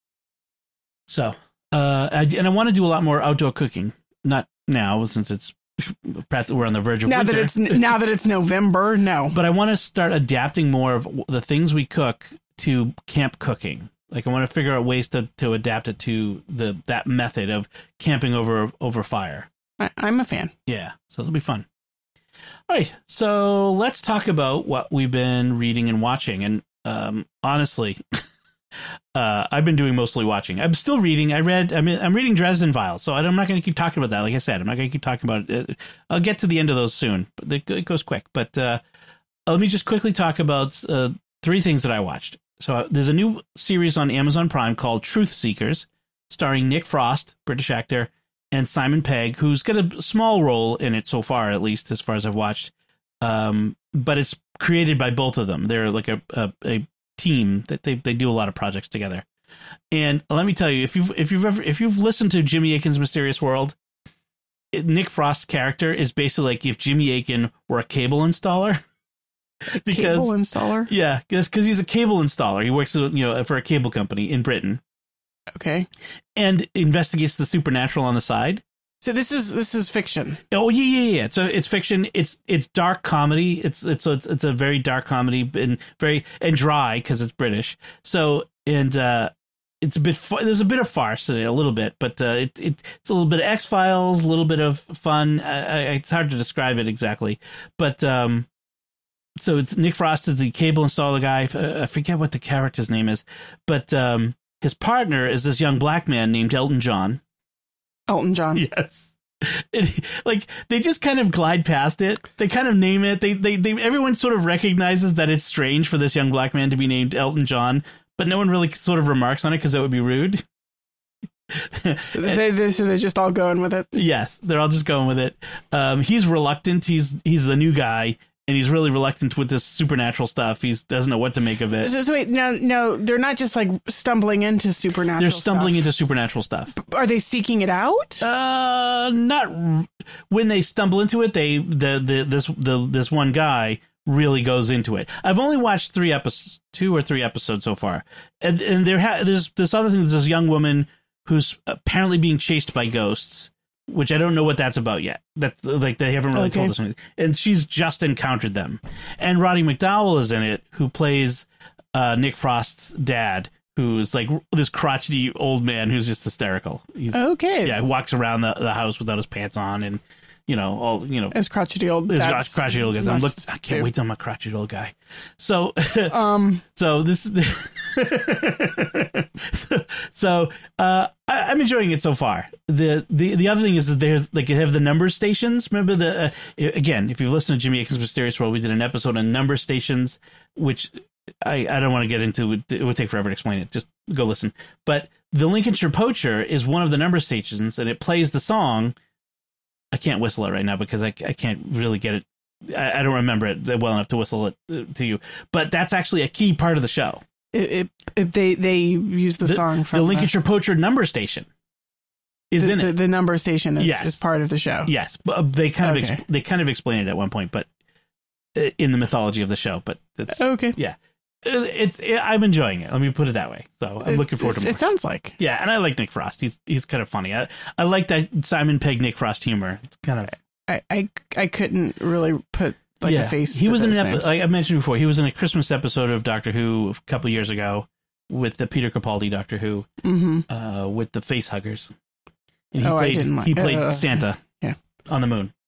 So, uh, I, and I want to do a lot more outdoor cooking. Not now, since it's we're on the verge of Now winter. that it's now that it's November, no. But I want to start adapting more of the things we cook to camp cooking. Like I want to figure out ways to, to adapt it to the that method of camping over over fire. I, I'm a fan. Yeah, so it'll be fun. All right, so let's talk about what we've been reading and watching. And um, honestly, uh, I've been doing mostly watching. I'm still reading. I read. I mean, I'm reading Dresden Files, so I'm not going to keep talking about that. Like I said, I'm not going to keep talking about it. I'll get to the end of those soon, but it, it goes quick. But uh, let me just quickly talk about uh, three things that I watched. So uh, there's a new series on Amazon Prime called Truth Seekers, starring Nick Frost, British actor, and Simon Pegg, who's got a small role in it so far, at least as far as I've watched. Um, but it's created by both of them. They're like a, a, a team that they they do a lot of projects together. And let me tell you, if you've if you've ever if you've listened to Jimmy Akin's Mysterious World, it, Nick Frost's character is basically like if Jimmy Akin were a cable installer. Because Cable installer. yeah, because he's a cable installer. He works, you know, for a cable company in Britain Okay. and investigates the supernatural on the side. So this is this is fiction. Oh yeah, yeah, yeah. So it's fiction. It's it's dark comedy. It's it's it's, it's a very dark comedy and very and dry because it's British. So and uh, it's a bit there's a bit of farce in it, a little bit, but uh, it, it it's a little bit of X-Files, a little bit of fun. I, I, it's hard to describe it exactly, but um. So it's Nick Frost is the cable installer guy. I forget what the character's name is, but um, His partner is this young black man named Elton John. Elton John. Yes. It, like they just kind of glide past it. They kind of name it. They, they, they, everyone sort of recognizes that it's strange for this young black man to be named Elton John, but no one really sort of remarks on it because that would be rude. so, they, they, so they're just all going with it. Yes, they're all just going with it. Um, he's reluctant. He's he's the new guy, and he's really reluctant with this supernatural stuff. He doesn't know what to make of it. So, so wait, no, no, they're not just like stumbling into supernatural. They're stumbling stuff. into supernatural stuff. Are they seeking it out? Uh, not when they stumble into it. They the the this the this one guy really goes into it. I've only watched three episodes, two or three episodes so far, and and there ha- there's this other thing. There's this young woman who's apparently being chased by ghosts, which I don't know what that's about yet. That like they haven't really okay. told us anything. And she's just encountered them. And Roddy McDowall is in it, who plays uh, Nick Frost's dad, who's like this crotchety old man who's just hysterical. He's, okay. Yeah, he walks around the, the house without his pants on, and you know all you know as crotchety old. As crotchety old guys. I'm look, I can't do. wait till I'm a crotchety old guy. So um. so this. so uh, I, I'm enjoying it so far. The the the other thing is, is there's like you have the number stations. Remember the uh, again, if you've listened to Jimmy Akin's Mysterious World, we did an episode on number stations, which I, I don't want to get into. It would take forever to explain it. Just go listen. But the Lincolnshire Poacher is one of the number stations, and it plays the song. I can't whistle it right now because I I can't really get it. I, I don't remember it well enough to whistle it to you. But that's actually a key part of the show. If, if they they use the, the song from the Lincolnshire Poacher number station is the, in the, it. The number station is, yes. is part of the show. Yes, but they kind of okay. ex- they kind of explain it at one point, but in the mythology of the show. But it's okay. Yeah, it's it, I'm enjoying it. Let me put it that way. So I'm it's, looking forward to more. It sounds like yeah, and I like Nick Frost. He's he's kind of funny. I I like that Simon Pegg Nick Frost humor. It's kind of I I, I couldn't really put. Like yeah. a face. He was in an episode, like I mentioned before. He was in a Christmas episode of Doctor Who a couple of years ago with the Peter Capaldi Doctor Who, mm-hmm. uh, with the face huggers. And he oh, played, I didn't like. He played uh, Santa. Yeah. On the moon.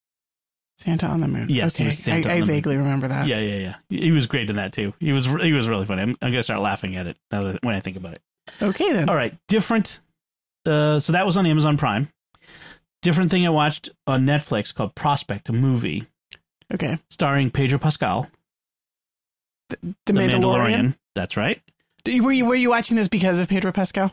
Santa on the moon. Yes, okay. he was Santa I, on I the vaguely moon. remember that. Yeah, yeah, yeah. He was great in that too. He was he was really funny. I'm, I'm gonna start laughing at it now that, when I think about it. Okay then. All right, different. Uh, so that was on Amazon Prime. Different thing I watched on Netflix called Prospect, a movie. Okay. Starring Pedro Pascal. The, the, the Mandalorian? Mandalorian. That's right. Were you were you watching this because of Pedro Pascal?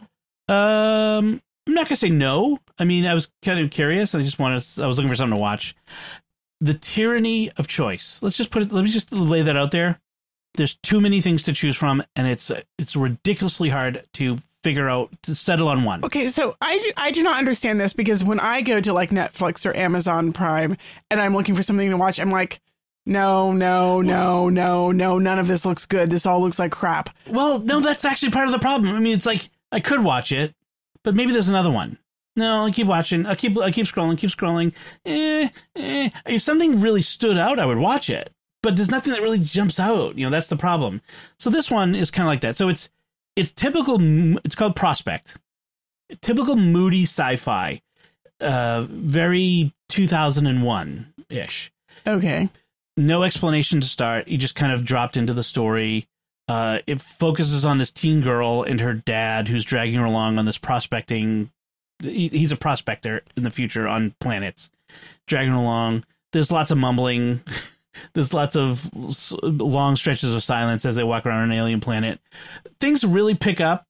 Um, I'm not gonna say no. I mean, I was kind of curious. I just wanted. I was looking for something to watch. The tyranny of choice. Let's just put it. Let me just lay that out there. There's too many things to choose from, and it's it's ridiculously hard to figure out to settle on one. Okay, so I, I do not understand this because when I go to like Netflix or Amazon Prime and I'm looking for something to watch, I'm like, no, no, no, no, no, none of this looks good. This all looks like crap. Well, no, that's actually part of the problem. I mean, it's like I could watch it, but maybe there's another one. No, I keep watching. I keep I keep scrolling, keep scrolling. Eh, eh. If something really stood out, I would watch it. But there's nothing that really jumps out. You know, that's the problem. So this one is kind of like that. So it's it's typical. It's called Prospect. Typical moody sci-fi. Uh, very two thousand one ish. Okay. No explanation to start. You just kind of dropped into the story. Uh, it focuses on this teen girl and her dad, who's dragging her along on this prospecting. He, he's a prospector in the future on planets, dragging her along. There's lots of mumbling. There's lots of long stretches of silence as they walk around an alien planet. Things really pick up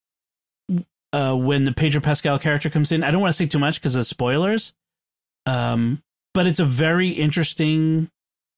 uh, when the Pedro Pascal character comes in. I don't want to say too much because of spoilers, um, but it's a very interesting.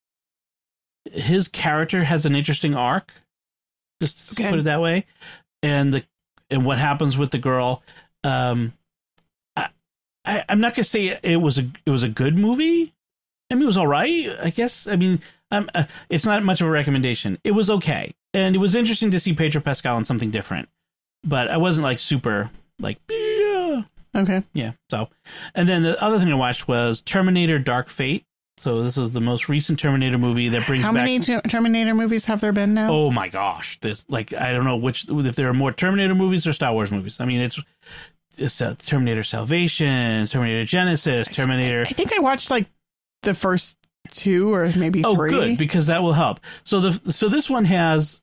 His character has an interesting arc, just to okay. put it that way, and the and what happens with the girl. Um, I, I I'm not gonna say it was a it was a good movie. I mean, it was all right, I guess. I mean, um, uh, it's not much of a recommendation. It was okay. And it was interesting to see Pedro Pascal in something different. But I wasn't, like, super, like, yeah. Okay. Yeah, so. And then the other thing I watched was Terminator Dark Fate. So this is the most recent Terminator movie that brings back... How back... many t- Terminator movies have there been now? Oh, my gosh. There's, like, I don't know which... If there are more Terminator movies or Star Wars movies. I mean, it's... it's uh, Terminator Salvation, Terminator Genesis, Terminator... I think I watched, like, the first two or maybe oh, three. Oh, good, because that will help. So the so this one has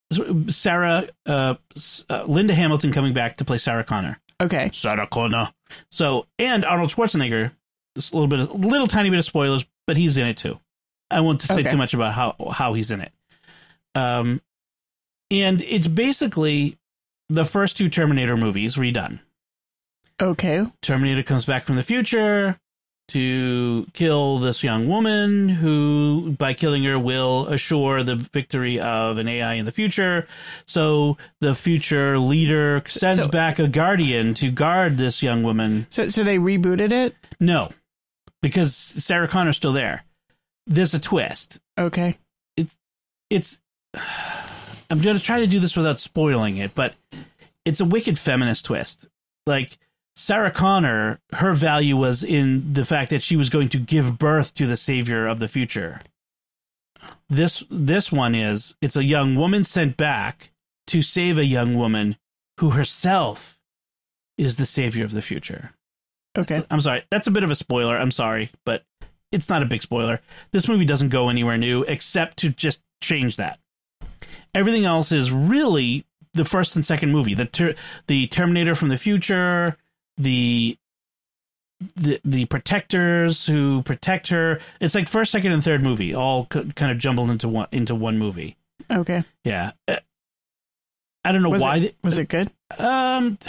Sarah, uh, uh, Linda Hamilton coming back to play Sarah Connor. Okay. Sarah Connor. So, and Arnold Schwarzenegger. Just a little bit, a little tiny bit of spoilers, but he's in it too. I won't say Okay. too much about how how he's in it. Um, and it's basically the first two Terminator movies redone. Okay. Terminator comes back from the future to kill this young woman who, by killing her, will assure the victory of an A I in the future. So the future leader sends So- back a guardian to guard this young woman. So so they rebooted it? No, because Sarah Connor's still there. There's a twist. Okay. It's I'm going to try to do this without spoiling it, but it's a wicked feminist twist. Like, Sarah Connor, her value was in the fact that she was going to give birth to the savior of the future. This this one is, it's a young woman sent back to save a young woman who herself is the savior of the future. Okay. So, I'm sorry. That's a bit of a spoiler. I'm sorry, but it's not a big spoiler. This movie doesn't go anywhere new except to just change that. Everything else is really the first and second movie. The ter- the Terminator from the future, the the the protectors who protect her. It's like first, second, and third movie all c- kind of jumbled into one into one movie. Okay. Yeah, Uh, I don't know Was why. it, they- was it good? Um,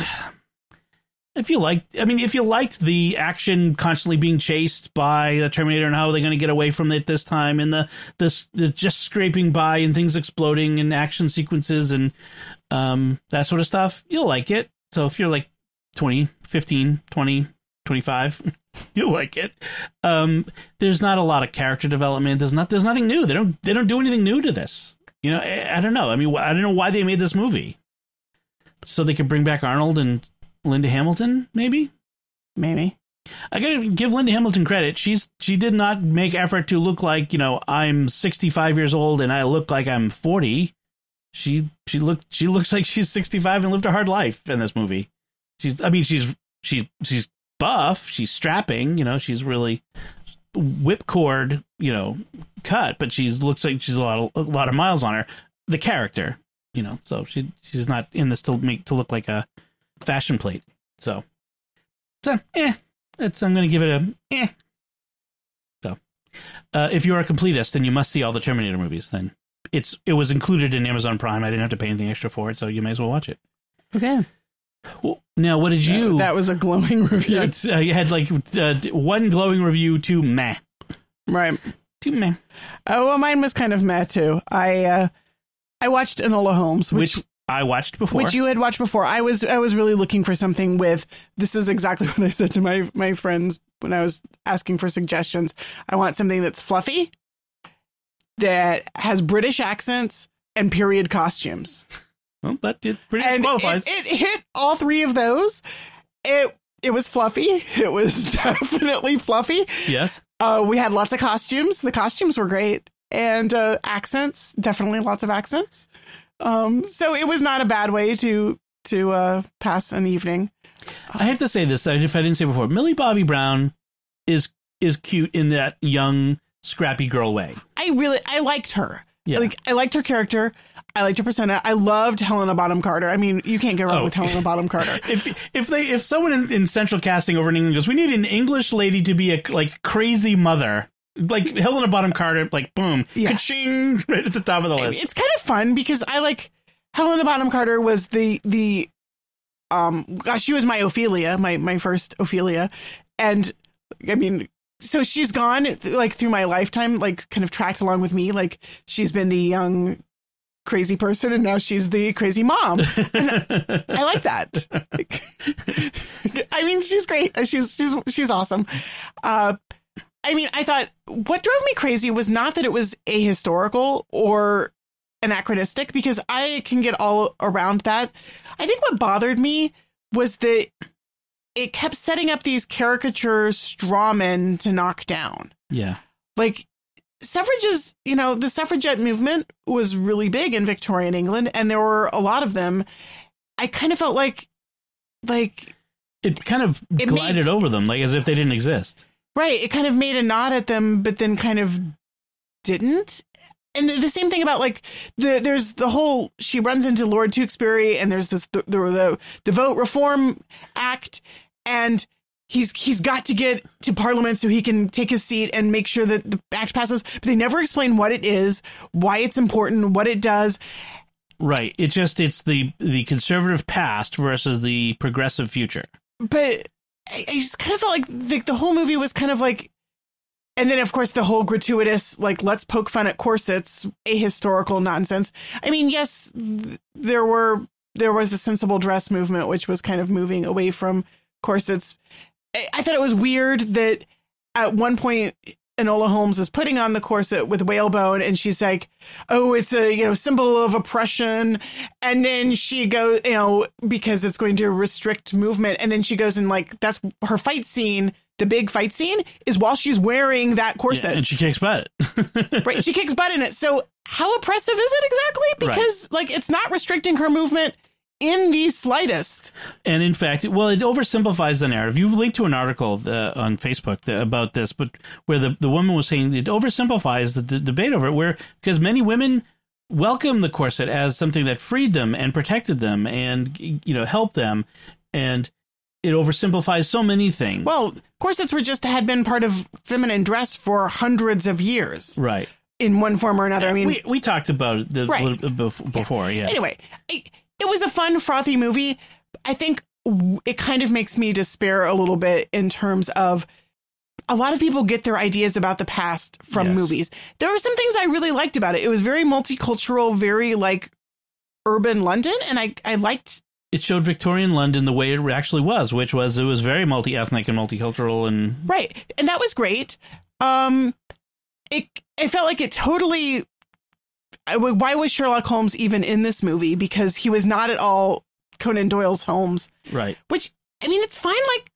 if you liked, I mean, if you liked the action constantly being chased by the Terminator and how are they going to get away from it this time, and the this the just scraping by and things exploding and action sequences and um that sort of stuff, you'll like it. So if you're like twenty, fifteen, twenty, twenty-five, you'll like it. Um, there's not a lot of character development. There's not. There's nothing new. They don't. They don't do anything new to this. You know, I, I don't know. I mean, I don't know why they made this movie. So they could bring back Arnold and Linda Hamilton, maybe. Maybe. I gotta give Linda Hamilton credit. She's she did not make effort to look like, you know, I'm sixty-five years old and I look like I'm forty. She she looked she looks like she's sixty-five and lived a hard life in this movie. She's I mean she's she she's buff, she's strapping, you know, she's really whipcord, you know, cut, but she's looks like she's a lot of, a lot of miles on her. The character, you know, so she she's not in this to make to look like a fashion plate. So, so eh, it's I'm going to give it a eh. So, uh, if you're a completist and you must see all the Terminator movies, then it's it was included in Amazon Prime. I didn't have to pay anything extra for it, so you may as well watch it. Okay. Well, now, what did you? That, that was a glowing review. It's, uh, you had like uh, one glowing review, two meh, Right. two meh. Oh, well, mine was kind of meh too. I uh, I watched Enola Holmes, which, which I watched before. which you had watched before. I was I was really looking for something with. This is exactly what I said to my my friends when I was asking for suggestions. I want something that's fluffy, that has British accents and period costumes. Well, that did pretty much And qualifies. it, it hit all three of those. It it was fluffy. It was definitely fluffy. Yes. Uh, we had lots of costumes. The costumes were great. And uh, accents, definitely lots of accents. Um, so it was not a bad way to to uh, pass an evening. I have to say this, if I didn't say before, Millie Bobby Brown is is cute in that young, scrappy girl way. I really, I liked her. Yeah. Like, I liked her character. I liked her persona. I loved Helena Bonham Carter. I mean, you can't go wrong Oh. with Helena Bonham Carter. If if they if someone in, in central casting over in England goes, we need an English lady to be a like crazy mother, like Helena Bonham Carter, like boom, Yeah. ka-ching, right at the top of the list. It's kind of fun because I like Helena Bonham Carter was the the um gosh, she was my Ophelia, my my first Ophelia, and I mean, so she's gone like through my lifetime, like kind of tracked along with me. Like she's been the young crazy person, and now she's the crazy mom. And I like that. I mean, she's great. She's she's she's awesome. Uh, I mean, I thought what drove me crazy was not that it was ahistorical or anachronistic, because I can get all around that. I think what bothered me was that it kept setting up these caricature straw men to knock down. Yeah. Like suffrages, you know, the suffragette movement was really big in Victorian England, and there were a lot of them. I kind of felt like, like It kind of It glided made- over them, like as if they didn't exist. right, it kind of made a nod at them, but then kind of didn't. and the, the same thing about like the there's the whole she runs into Lord Tewksbury and there's this the the, the Vote Reform Act and he's he's got to get to Parliament so he can take his seat and make sure that the act passes. But they never explain what it is, why it's important, what it does. Right. It just it's the the conservative past versus the progressive future. But I, I just kind of felt like the, the whole movie was kind of like. And then, of course, the whole gratuitous, like, let's poke fun at corsets, ahistorical nonsense. I mean, yes, th- there were there was the sensible dress movement, which was kind of moving away from corsets. I, I thought it was weird that at one point, Enola Holmes is putting on the corset with whalebone, and she's like, oh, it's a, you know, symbol of oppression. And then she goes, you know, because it's going to restrict movement. And then she goes and, like, that's her fight scene. The big fight scene is while she's wearing that corset. Yeah, and she kicks butt. Right. She kicks butt in it. So how oppressive is it exactly? Because right. like it's not restricting her movement in the slightest. And in fact, well, it oversimplifies the narrative. You linked to an article uh, on Facebook the, about this, but where the, the woman was saying it oversimplifies the, the debate over it, where because many women welcome the corset as something that freed them and protected them and, you know, helped them. And it oversimplifies so many things. Well, corsets were just had been part of feminine dress for hundreds of years. Right. In one form or another. I mean, we, we talked about it the, right. before. Yeah. yeah. Anyway, it, it was a fun, frothy movie. I think it kind of makes me despair a little bit in terms of a lot of people get their ideas about the past from yes. movies. There were some things I really liked about it. It was very multicultural, very like urban London. And I, I liked it showed Victorian London the way it actually was, which was it was very multi-ethnic and multicultural. And right. And that was great. Um, it, it felt like it totally. Why was Sherlock Holmes even in this movie? Because he was not at all Conan Doyle's Holmes. Right. Which, I mean, it's fine. Like,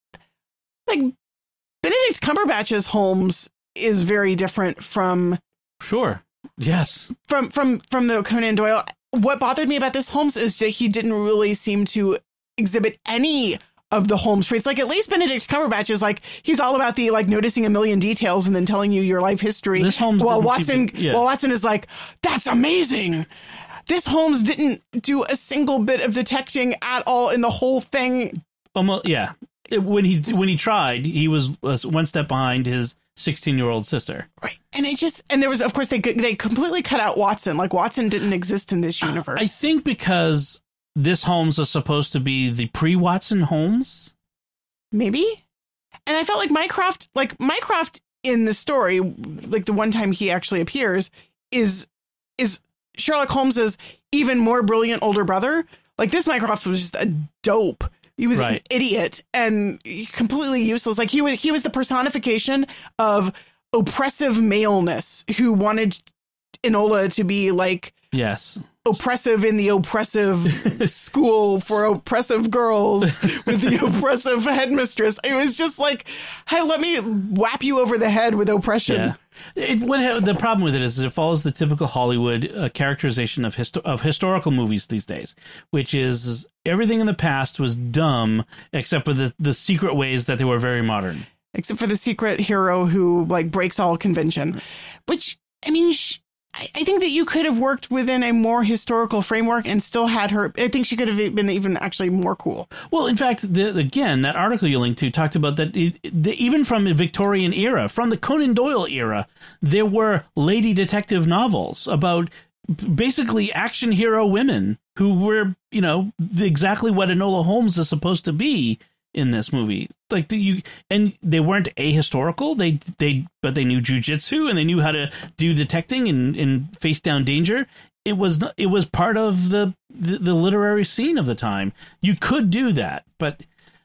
like Benedict Cumberbatch's Holmes is very different from. Sure. Yes. From from from the Conan Doyle. What bothered me about this Holmes is that he didn't really seem to exhibit any of the Holmes traits. Like, at least Benedict Cumberbatch is like, he's all about the, like, noticing a million details and then telling you your life history. This Holmes while Watson, to, yeah. while Watson is like, that's amazing. This Holmes didn't do a single bit of detecting at all in the whole thing. Almost, yeah. It, when he when he tried, he was, was one step behind his sixteen-year-old sister. Right. And it just, and there was, of course, they they completely cut out Watson. Like, Watson didn't exist in this universe. I think because this Holmes is supposed to be the pre-Watson Holmes. Maybe. And I felt like Mycroft, like Mycroft in the story, like the one time he actually appears, is is Sherlock Holmes's even more brilliant older brother. Like, this Mycroft was just a dope. He was right. an idiot and completely useless. Like, he was he was the personification of oppressive maleness who wanted Enola to be like yes oppressive in the oppressive school for oppressive girls with the oppressive headmistress. It was just like, hey, let me whap you over the head with oppression. Yeah. It, what, the problem with it is, is it follows the typical Hollywood uh, characterization of histo- of historical movies these days, which is everything in the past was dumb except for the, the secret ways that they were very modern. Except for the secret hero who like breaks all convention, which, I mean, sh- I, I think that you could have worked within a more historical framework and still had her. I think she could have been even actually more cool. Well, in fact, the, again, that article you linked to talked about that it, the, even from the Victorian era, from the Conan Doyle era, there were lady detective novels about basically action hero women who were, you know, exactly what Enola Holmes is supposed to be in this movie. Like the, you, and they weren't ahistorical. They they but they knew jujitsu and they knew how to do detecting and, and face down danger. It was it was part of the, the the literary scene of the time. You could do that, but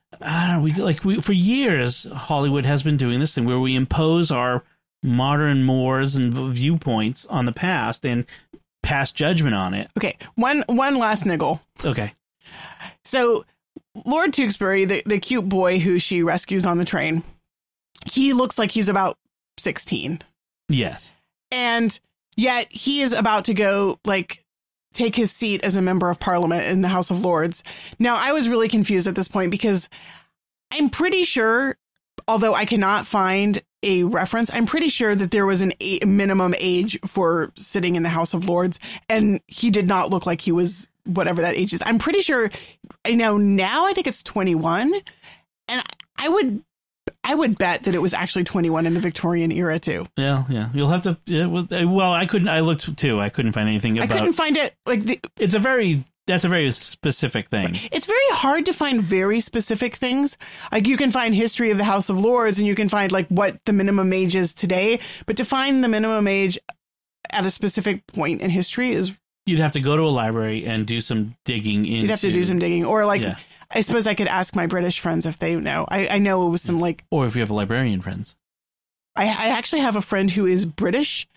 I don't know. We like we for years Hollywood has been doing this thing where we impose our modern mores and viewpoints on the past and pass judgment on it. Okay, one one last niggle. Okay, so Lord Tewksbury, the, the cute boy who she rescues on the train, he looks like he's about sixteen. Yes. And yet he is about to go, like, take his seat as a member of Parliament in the House of Lords. Now, I was really confused at this point because I'm pretty sure, although I cannot find a reference. I'm pretty sure that there was an a minimum age for sitting in the House of Lords, and he did not look like he was whatever that age is. I'm pretty sure, I know now I think it's twenty-one, and I would I would bet that it was actually twenty-one in the Victorian era too. Yeah, yeah. You'll have to. Yeah, well, I couldn't. I looked too. I couldn't find anything about. I couldn't find it. Like the, it's a very. That's a very specific thing. It's very hard to find very specific things. Like you can find history of the House of Lords, and you can find like what the minimum age is today. But to find the minimum age at a specific point in history is. You'd have to go to a library and do some digging into. You'd have to do some digging, or like. Yeah. I suppose I could ask my British friends if they know. I, I know it was some like. Or if you have librarian friends. I, I actually have a friend who is British,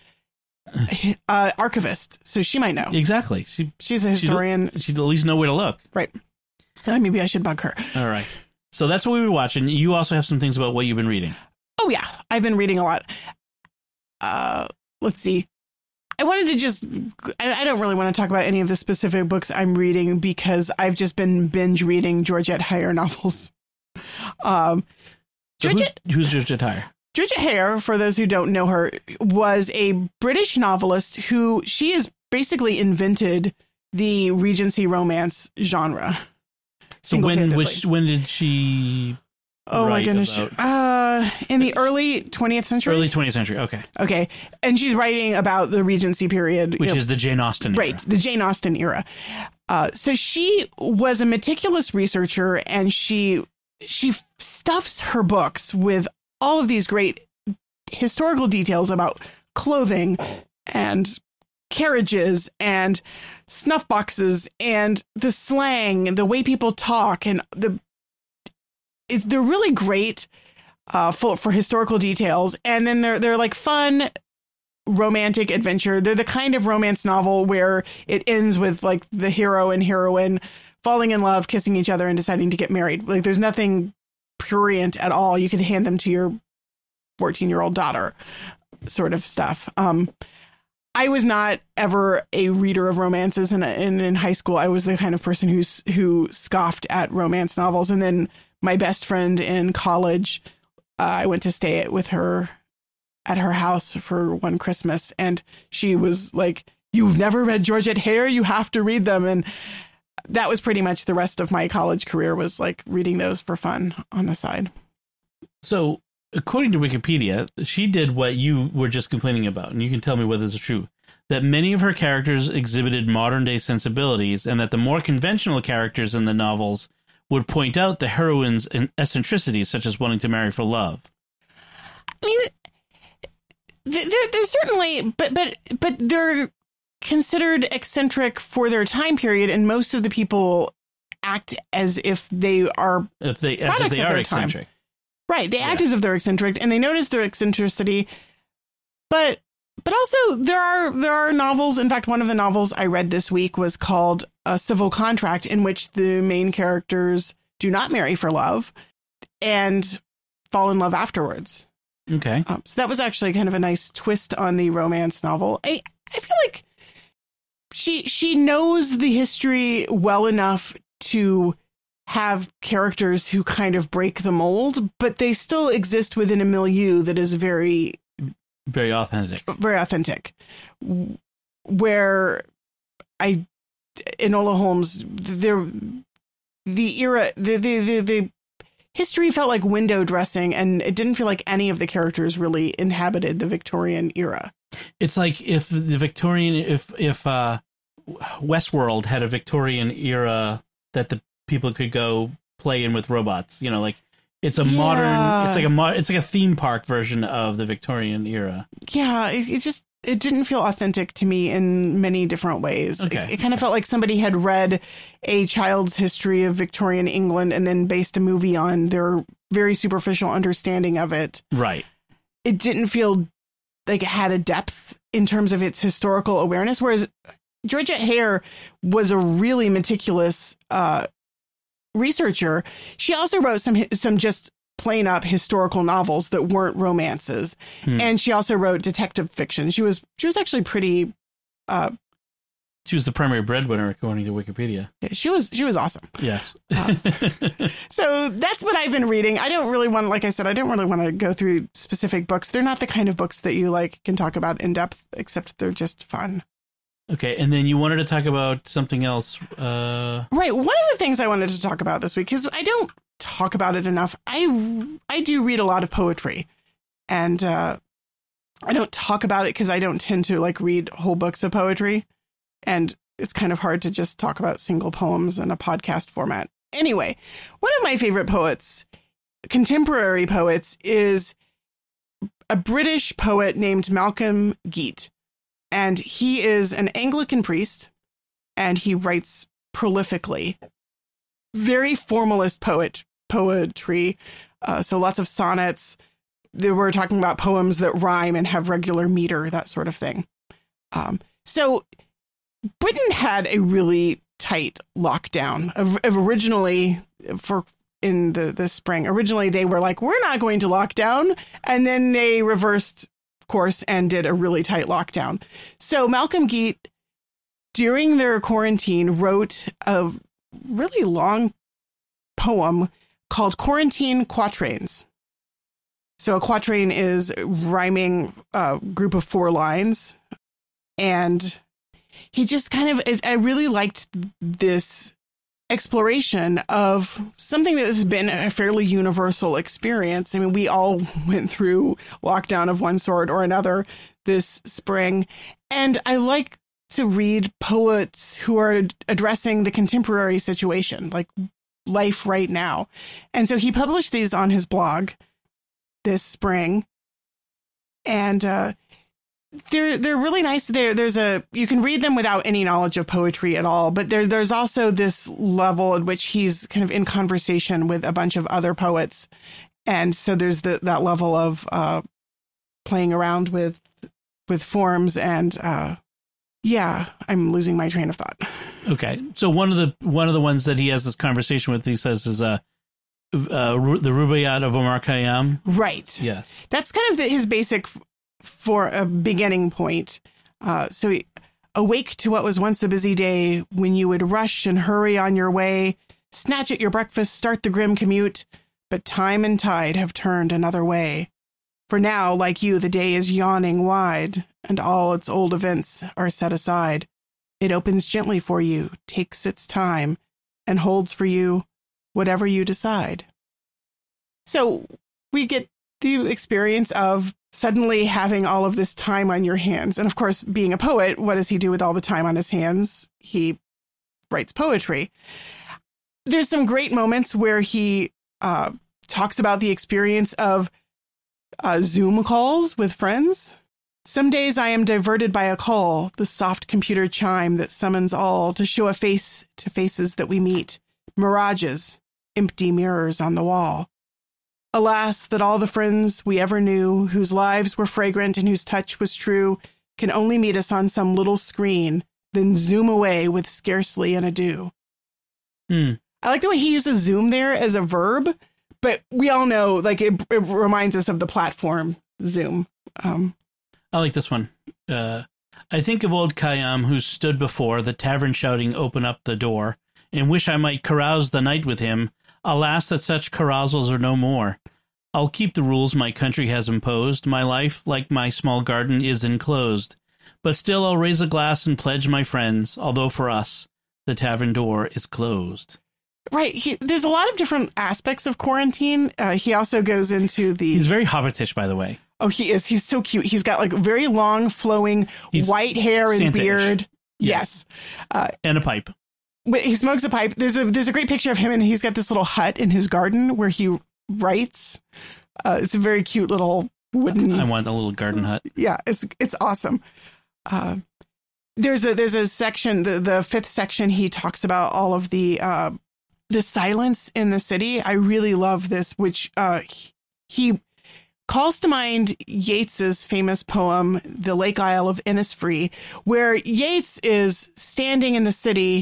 uh, archivist, so she might know. Exactly. She she's a historian. She'd, she'd at least know where to look. Right. Uh, maybe I should bug her. All right. So that's what we were watching. You also have some things about what you've been reading. Oh yeah, I've been reading a lot. Uh, let's see. I wanted to just, I, I don't really want to talk about any of the specific books I'm reading because I've just been binge reading Georgette Heyer novels. Um, so Georgette, who's, who's Georgette Heyer? Georgette Heyer, for those who don't know her, was a British novelist who, she has basically invented the Regency romance genre. So when, which, when did she... Oh my goodness. About... Uh, in the early twentieth century? Early twentieth century, okay. Okay. And she's writing about the Regency period. Which you know, is the Jane Austen era. Right, the Jane Austen era. Uh, so she was a meticulous researcher, and she she stuffs her books with all of these great historical details about clothing and carriages and snuff boxes and the slang, the way people talk, and the It, they're really great uh, for, for historical details. And then they're they're like fun, romantic adventure. They're the kind of romance novel where it ends with like the hero and heroine falling in love, kissing each other, and deciding to get married. Like there's nothing prurient at all. You could hand them to your fourteen-year-old daughter sort of stuff. Um, I was not ever a reader of romances, and in, in, in high school, I was the kind of person who's who scoffed at romance novels. And then my best friend in college, uh, I went to stay with her at her house for one Christmas, and she was like, "You've never read Georgette Heyer? You have to read them." And that was pretty much the rest of my college career, was like reading those for fun on the side. So, according to Wikipedia, she did what you were just complaining about, and you can tell me whether this is true, that many of her characters exhibited modern-day sensibilities, and that the more conventional characters in the novels would point out the heroine's eccentricities, such as wanting to marry for love. I mean, they're, they're certainly, but but but they're considered eccentric for their time period, and most of the people act as if they are if they as if they are eccentric. Time. Right, they act yeah. as if they're eccentric, and they notice their eccentricity. But but also there are there are novels. In fact, one of the novels I read this week was called A Civil Contract, in which the main characters do not marry for love and fall in love afterwards. Okay. Um, so that was actually kind of a nice twist on the romance novel. I, I feel like she she knows the history well enough to have characters who kind of break the mold, but they still exist within a milieu that is very... Very authentic. Very authentic. Where I... Enola Holmes, there, the era, the, the, the, the history felt like window dressing, and it didn't feel like any of the characters really inhabited the Victorian era. It's like if the Victorian, if, if, uh, Westworld had a Victorian era that the people could go play in with robots, you know, like it's a yeah. modern, it's like a mod, it's like a theme park version of the Victorian era. Yeah. It, it just, it didn't feel authentic to me in many different ways. Okay. It, it kind of felt like somebody had read a child's history of Victorian England and then based a movie on their very superficial understanding of it. Right. It didn't feel like it had a depth in terms of its historical awareness, whereas Georgette Heyer was a really meticulous uh, researcher. She also wrote some some just plain up historical novels that weren't romances, hmm. and she also wrote detective fiction. She was she was actually pretty uh, She was the primary breadwinner, according to Wikipedia. She was she was awesome. Yes. um, so that's what I've been reading. I don't really want, like I said, I don't really want to go through specific books. They're not the kind of books that you like can talk about in depth, except they're just fun. Okay, and then you wanted to talk about something else. Uh... Right. One of the things I wanted to talk about this week, because I don't talk about it enough. I I do read a lot of poetry, and uh, I don't talk about it because I don't tend to like read whole books of poetry. And it's kind of hard to just talk about single poems in a podcast format. Anyway, one of my favorite poets, contemporary poets, is a British poet named Malcolm Guite. And he is an Anglican priest, and he writes prolifically. Very formalist poet poetry. Uh, so lots of sonnets. They were talking about poems that rhyme and have regular meter, that sort of thing. Um, so... Britain had a really tight lockdown of, of originally for in the, the spring. Originally, they were like, we're not going to lock down. And then they reversed course and did a really tight lockdown. So Malcolm Guite, during their quarantine, wrote a really long poem called Quarantine Quatrains. So a quatrain is a rhyming uh, group of four lines. And he just kind of is, I really liked this exploration of something that has been a fairly universal experience. I mean, we all went through lockdown of one sort or another this spring. And I like to read poets who are addressing the contemporary situation, like life right now. And so he published these on his blog this spring. And, uh, They're they're really nice. There there's a you can read them without any knowledge of poetry at all. But there there's also this level at which he's kind of in conversation with a bunch of other poets, and so there's the, that level of uh, playing around with with forms and uh, yeah, I'm losing my train of thought. Okay, so one of the one of the ones that he has this conversation with, he says, is uh, uh the Rubaiyat of Omar Khayyam. Right. Yes, that's kind of the, his basic. For a beginning point. Uh, so awake to what was once a busy day, when you would rush and hurry on your way, snatch at your breakfast, start the grim commute, but time and tide have turned another way. For now, like you, the day is yawning wide, and all its old events are set aside. It opens gently for you, takes its time, and holds for you whatever you decide. So we get the experience of suddenly having all of this time on your hands. And of course, being a poet, what does he do with all the time on his hands? He writes poetry. There's some great moments where he uh, talks about the experience of uh, Zoom calls with friends. Some days I am diverted by a call, the soft computer chime that summons all to show a face to faces that we meet, mirages, empty mirrors on the wall. Alas, that all the friends we ever knew, whose lives were fragrant and whose touch was true, can only meet us on some little screen, then zoom away with scarcely an adieu. Hmm. I like the way he uses zoom there as a verb, but we all know, like, it, it reminds us of the platform Zoom. Um, I like this one. Uh, I think of old Khayyam, who stood before the tavern shouting, "Open up the door," and wish I might carouse the night with him. Alas, that such carousals are no more. I'll keep the rules my country has imposed. My life, like my small garden, is enclosed. But still I'll raise a glass and pledge my friends, although for us the tavern door is closed. Right. He, there's a lot of different aspects of quarantine. Uh, he also goes into the... He's very hobbitish, by the way. Oh, he is. He's so cute. He's got like very long, flowing He's white hair and Santa-ish. beard. Yeah. Yes. Uh, and a pipe. He smokes a pipe. There's a there's a great picture of him, and he's got this little hut in his garden where he writes. Uh, it's a very cute little wooden. I want a little garden hut. Yeah, it's it's awesome. Uh, there's a there's a section, the the fifth section. He talks about all of the uh, the silence in the city. I really love this, which uh, he calls to mind Yeats's famous poem, "The Lake Isle of Innisfree," where Yeats is standing in the city,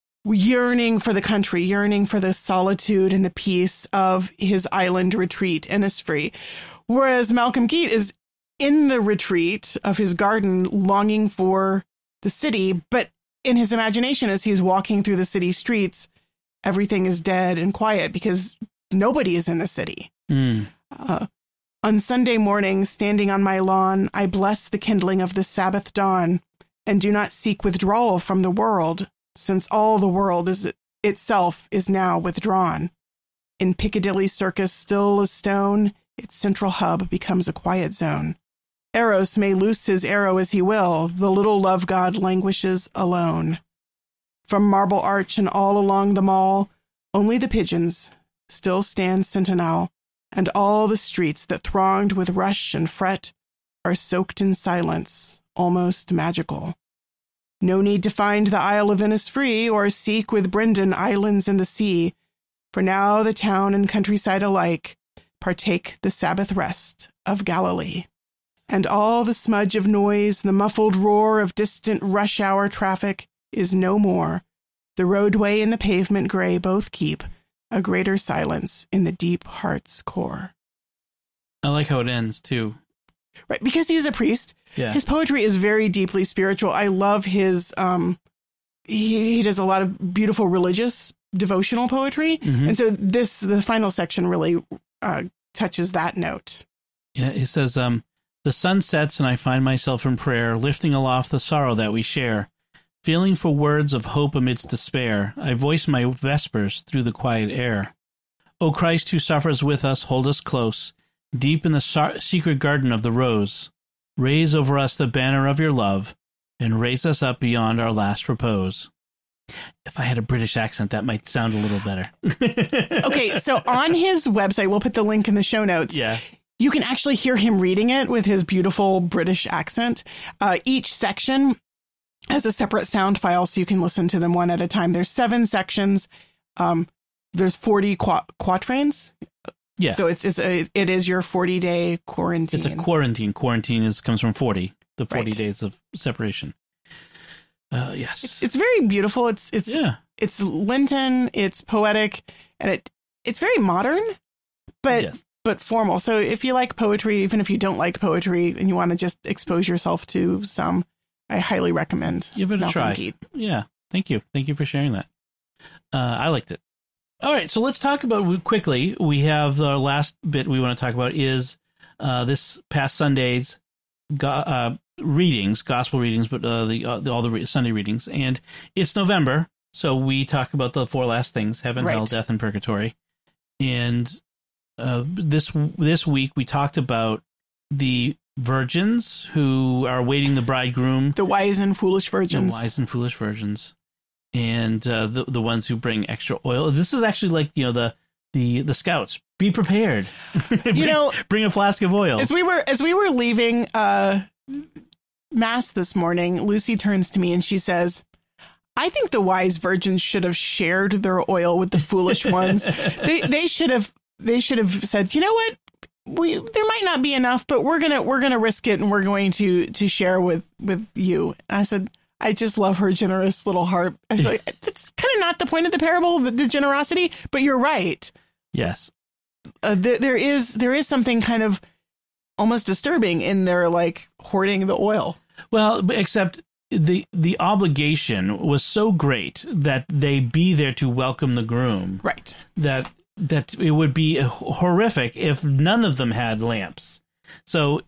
yearning for the country, yearning for the solitude and the peace of his island retreat, Innisfree. Whereas Malcolm Guite is in the retreat of his garden, longing for the city, but in his imagination, as he's walking through the city streets, everything is dead and quiet because nobody is in the city. Mm. Uh, on Sunday morning, standing on my lawn, I bless the kindling of the Sabbath dawn and do not seek withdrawal from the world, since all the world is itself is now withdrawn. In Piccadilly Circus, still as stone, its central hub becomes a quiet zone. Eros may loose his arrow as he will, the little love god languishes alone. From Marble Arch and all along the mall, only the pigeons still stand sentinel, and all the streets that thronged with rush and fret are soaked in silence, almost magical. No need to find the Isle of Venice free, or seek with Brendan islands in the sea, for now the town and countryside alike partake the Sabbath rest of Galilee. And all the smudge of noise, the muffled roar of distant rush-hour traffic is no more. The roadway and the pavement gray both keep a greater silence in the deep heart's core. I like how it ends, too. Right, because he's a priest. Yeah. His poetry is very deeply spiritual. I love his, um, he, he does a lot of beautiful religious devotional poetry. Mm-hmm. And so this, the final section really uh, touches that note. Yeah, he says, um, the sun sets and I find myself in prayer, lifting aloft the sorrow that we share. Feeling for words of hope amidst despair, I voice my vespers through the quiet air. O Christ who suffers with us, hold us close, deep in the so- secret garden of the rose. Raise over us the banner of your love, and raise us up beyond our last repose. If I had a British accent, that might sound a little better. Okay, so on his website, we'll put the link in the show notes. Yeah. You can actually hear him reading it with his beautiful British accent. Uh, each section has a separate sound file, so you can listen to them one at a time. There's seven sections. Um, there's forty qu- quatrains. Yeah. So it's, it's a, it is your forty day quarantine. It's a quarantine. Quarantine is comes from forty, the forty Right. days of separation. Uh, yes. It's, it's very beautiful. It's, it's, yeah. it's Lenten, it's poetic, and it, it's very modern, but, Yes. but formal. So if you like poetry, even if you don't like poetry and you want to just expose yourself to some, I highly recommend. Give it a Malcolm try. Guite. Yeah. Thank you. Thank you for sharing that. Uh, I liked it. All right. So let's talk about quickly. We have the last bit we want to talk about is uh, this past Sunday's go- uh, readings, gospel readings, but uh, the, uh, the all the re- Sunday readings. And it's November. So we talk about the four last things: heaven, Right. hell, death, and purgatory. And uh, this this week we talked about the virgins who are awaiting the bridegroom, The wise and foolish the virgins. wise and foolish virgins, and uh, the the ones who bring extra oil. This is actually like, you know, the the the scouts. Be prepared. bring, You know, bring a flask of oil. as we were as we were leaving uh, mass this morning, Lucy turns to me and she says, "I think the wise virgins should have shared their oil with the foolish ones. they they should have they should have said, you know what, we there might not be enough, but we're gonna we're gonna risk it and we're going to to share with with you." And I said, I just love her generous little heart. I was like, that's kind of not the point of the parable, the, the generosity, but you're right. Yes. Uh, there, there is there is something kind of almost disturbing in their like hoarding the oil. Well, but except the the obligation was so great that they be there to welcome the groom. Right. That that it would be horrific if none of them had lamps. So,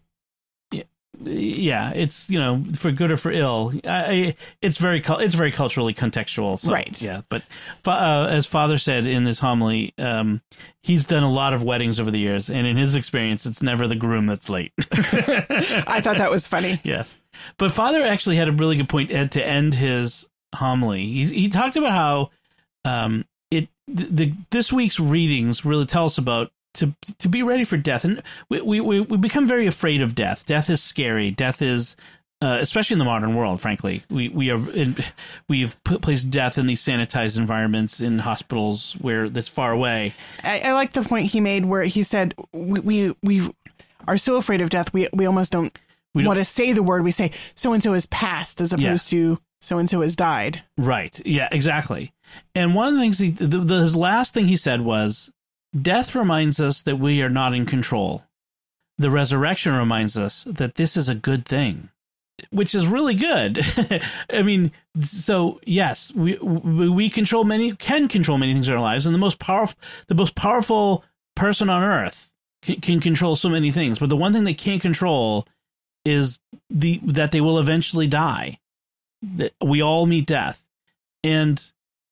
yeah, it's, you know, for good or for ill. I, it's very it's very culturally contextual. So, Right. Yeah, but uh, as Father said in this homily, um, he's done a lot of weddings over the years, and in his experience, it's never the groom that's late. I thought that was funny. Yes, but Father actually had a really good point Ed, to end his homily. He he talked about how um, it the, the this week's readings really tell us about to to be ready for death, and we we we, we become very afraid of death. Death is scary. Death is uh, especially in the modern world. Frankly, we we are in, we've put, placed death in these sanitized environments in hospitals where that's far away. I, I like the point he made where he said we we, we are so afraid of death we we almost don't, We don't- want to say the word. We say so and so has passed as opposed Yeah. to so and so has died. Right. Yeah, exactly. And one of the things he, the, the, his last thing he said was, death reminds us that we are not in control. The resurrection reminds us that this is a good thing. which is really good. I mean, so yes, we, we we control many can control many things in our lives, and the most powerful the most powerful person on earth can, can control so many things. But the one thing they can't control is the that they will eventually die. That we all meet death, and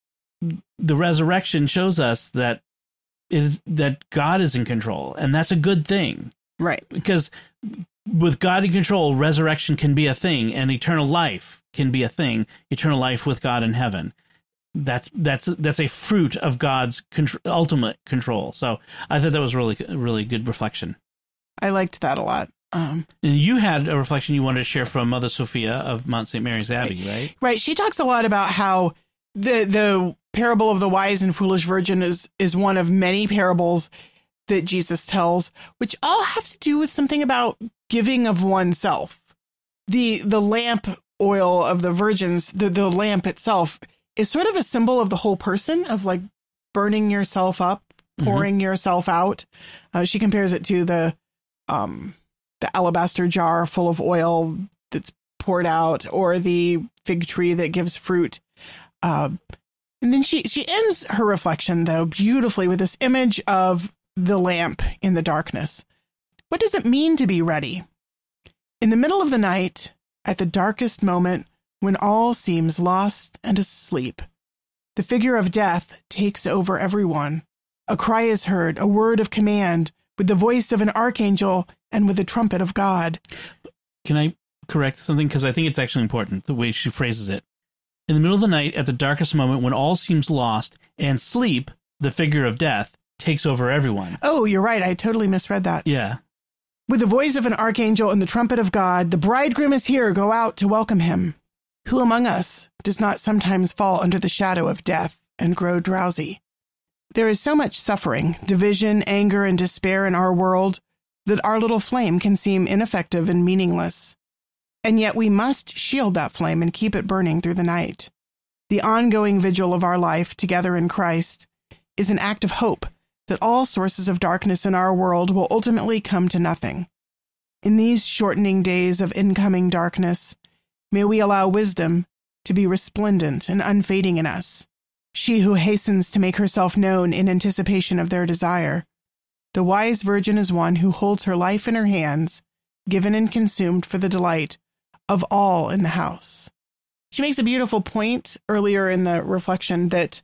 the resurrection shows us that it is that God is in control, and that's a good thing, right? Because with God in control, resurrection can be a thing, and eternal life can be a thing. Eternal life with God in heaven. That's that's that's a fruit of God's contr- ultimate control. So I thought that was really really good reflection. I liked that a lot. Um, and you had a reflection you wanted to share from Mother Sophia of Mount Saint Mary's Abbey, right? Right. She talks a lot about how the the parable of the wise and foolish virgin is is one of many parables that Jesus tells, which all have to do with something about giving of oneself. The the lamp oil of the virgins, the, the lamp itself, is sort of a symbol of the whole person, of like burning yourself up, pouring mm-hmm. yourself out. Uh, she compares it to the um, the alabaster jar full of oil that's poured out, or the fig tree that gives fruit. Uh, and then she, she ends her reflection, though, beautifully with this image of the lamp in the darkness. What does it mean to be ready? In the middle of the night, at the darkest moment, when all seems lost and asleep, the figure of death takes over everyone. A cry is heard, a word of command, with the voice of an archangel and with the trumpet of God. Can I correct something? Because I think it's actually important, the way she phrases it. In the middle of the night, at the darkest moment, when all seems lost, and sleep, the figure of death, takes over everyone. Oh, you're right. I totally misread that. Yeah. With the voice of an archangel and the trumpet of God, the bridegroom is here. Go out to welcome him. Who among us does not sometimes fall under the shadow of death and grow drowsy? There is so much suffering, division, anger, and despair in our world that our little flame can seem ineffective and meaningless. And yet we must shield that flame and keep it burning through the night. The ongoing vigil of our life together in Christ is an act of hope that all sources of darkness in our world will ultimately come to nothing. In these shortening days of incoming darkness, may we allow wisdom to be resplendent and unfading in us, she who hastens to make herself known in anticipation of their desire. The wise virgin is one who holds her life in her hands, given and consumed for the delight of all in the house. She makes a beautiful point earlier in the reflection that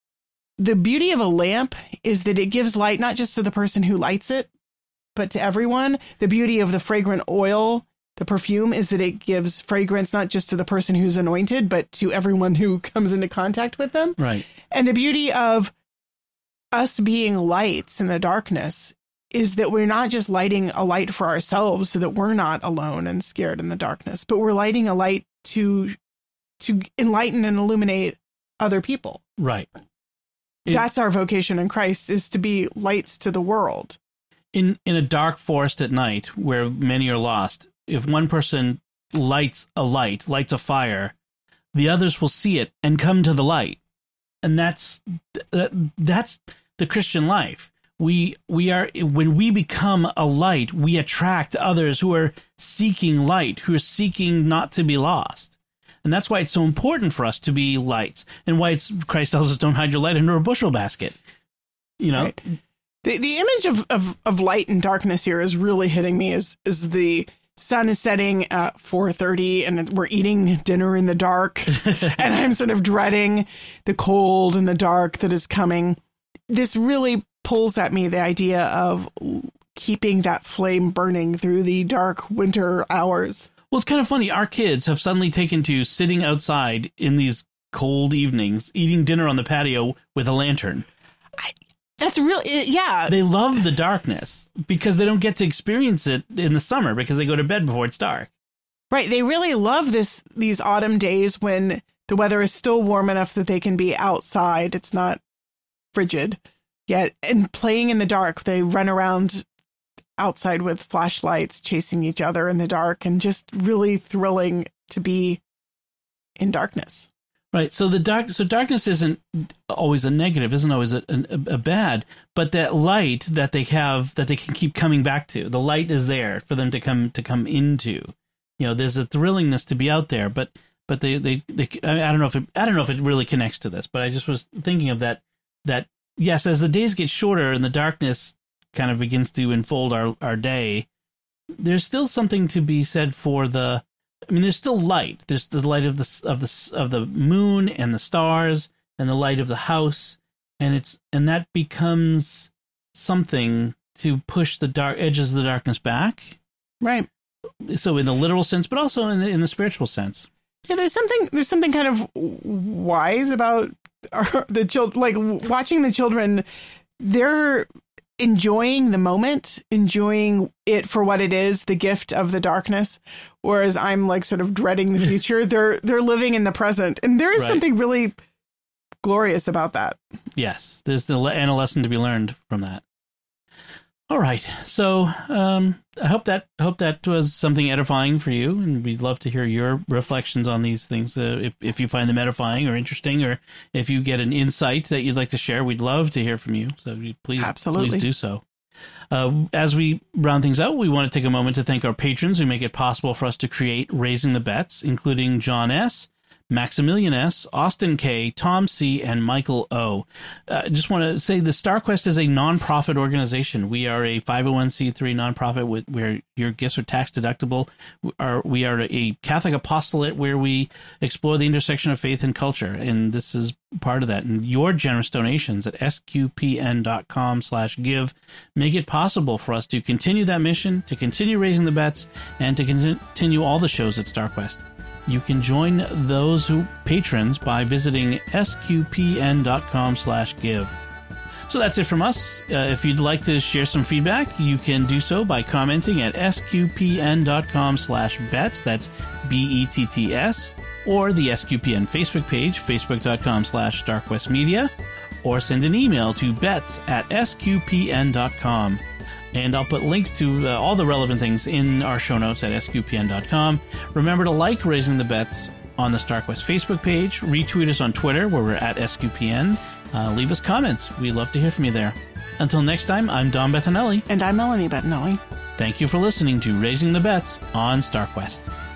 the beauty of a lamp is that it gives light not just to the person who lights it, but to everyone. The beauty of the fragrant oil, the perfume, is that it gives fragrance not just to the person who's anointed, but to everyone who comes into contact with them. Right. And the beauty of us being lights in the darkness is that we're not just lighting a light for ourselves so that we're not alone and scared in the darkness, but we're lighting a light to to enlighten and illuminate other people. Right. It, That's our vocation in Christ, is to be lights to the world. In in a dark forest at night where many are lost, if one person lights a light, lights a fire, the others will see it and come to the light. And that's that, that's the Christian life. We we are when we become a light, we attract others who are seeking light, who are seeking not to be lost. And that's why it's so important for us to be lights, and why it's Christ tells us, don't hide your light under a bushel basket. You know, right. the the image of, of, of light and darkness here is really hitting me. Is is the sun is setting at four thirty, and we're eating dinner in the dark, and I'm sort of dreading the cold and the dark that is coming. This really pulls at me the idea of keeping that flame burning through the dark winter hours. Well, it's kind of funny. Our kids have suddenly taken to sitting outside in these cold evenings, eating dinner on the patio with a lantern. I, that's really, yeah. They love the darkness because they don't get to experience it in the summer because they go to bed before it's dark. Right. They really love this these autumn days when the weather is still warm enough that they can be outside. It's not frigid yet. And playing in the dark, they run around outside with flashlights, chasing each other in the dark, and just really thrilling to be in darkness. Right. So the dark, so darkness isn't always a negative, isn't always a, a, a bad, but that light that they have, that they can keep coming back to, the light is there for them to come to come into. you know, there's a thrillingness to be out there, but but they they, they I don't know if it, I don't know if it really connects to this, but I just was thinking of that that yes, as the days get shorter and the darkness kind of begins to enfold our our day, there's still something to be said for the. I mean, there's still light. There's the light of the of the of the moon and the stars and the light of the house, and it's and that becomes something to push the dark edges of the darkness back. Right. So in the literal sense, but also in the, in the spiritual sense. Yeah, there's something there's something kind of wise about our, the children, like watching the children. They're enjoying the moment, enjoying it for what it is, the gift of the darkness. Whereas I'm like sort of dreading the future. they're they're living in the present, and there is right. something really glorious about that. Yes, there's the and a lesson to be learned from that. All right, so um, I hope that hope that was something edifying for you, and we'd love to hear your reflections on these things. Uh, if if you find them edifying or interesting, or if you get an insight that you'd like to share, we'd love to hear from you. So please, Absolutely. please do so. Uh, as we round things out, we want to take a moment to thank our patrons who make it possible for us to create Raising the Bets, including John S., Maximilian S., Austin K., Tom C., and Michael O. I uh, just want to say the StarQuest is a nonprofit organization. We are a five oh one c three nonprofit with, where your gifts are tax deductible. We are, we are a Catholic apostolate where we explore the intersection of faith and culture, and this is part of that. And your generous donations at sqpn.com slash give make it possible for us to continue that mission, to continue raising the bets, and to continue all the shows at StarQuest. You can join those who patrons by visiting sqpn.com slash give. So that's it from us. Uh, if you'd like to share some feedback, you can do so by commenting at sqpn.com slash bets. That's B E T T S. Or the S Q P N Facebook page, facebook.com slash StarQuestMedia. Or send an email to bets at sqpn dot com. And I'll put links to uh, all the relevant things in our show notes at sqpn dot com. Remember to like Raising the Bets on the StarQuest Facebook page. Retweet us on Twitter, where we're at S Q P N. Uh, leave us comments. We'd love to hear from you there. Until next time, I'm Don Bettinelli. And I'm Melanie Bettinelli. Thank you for listening to Raising the Bets on StarQuest.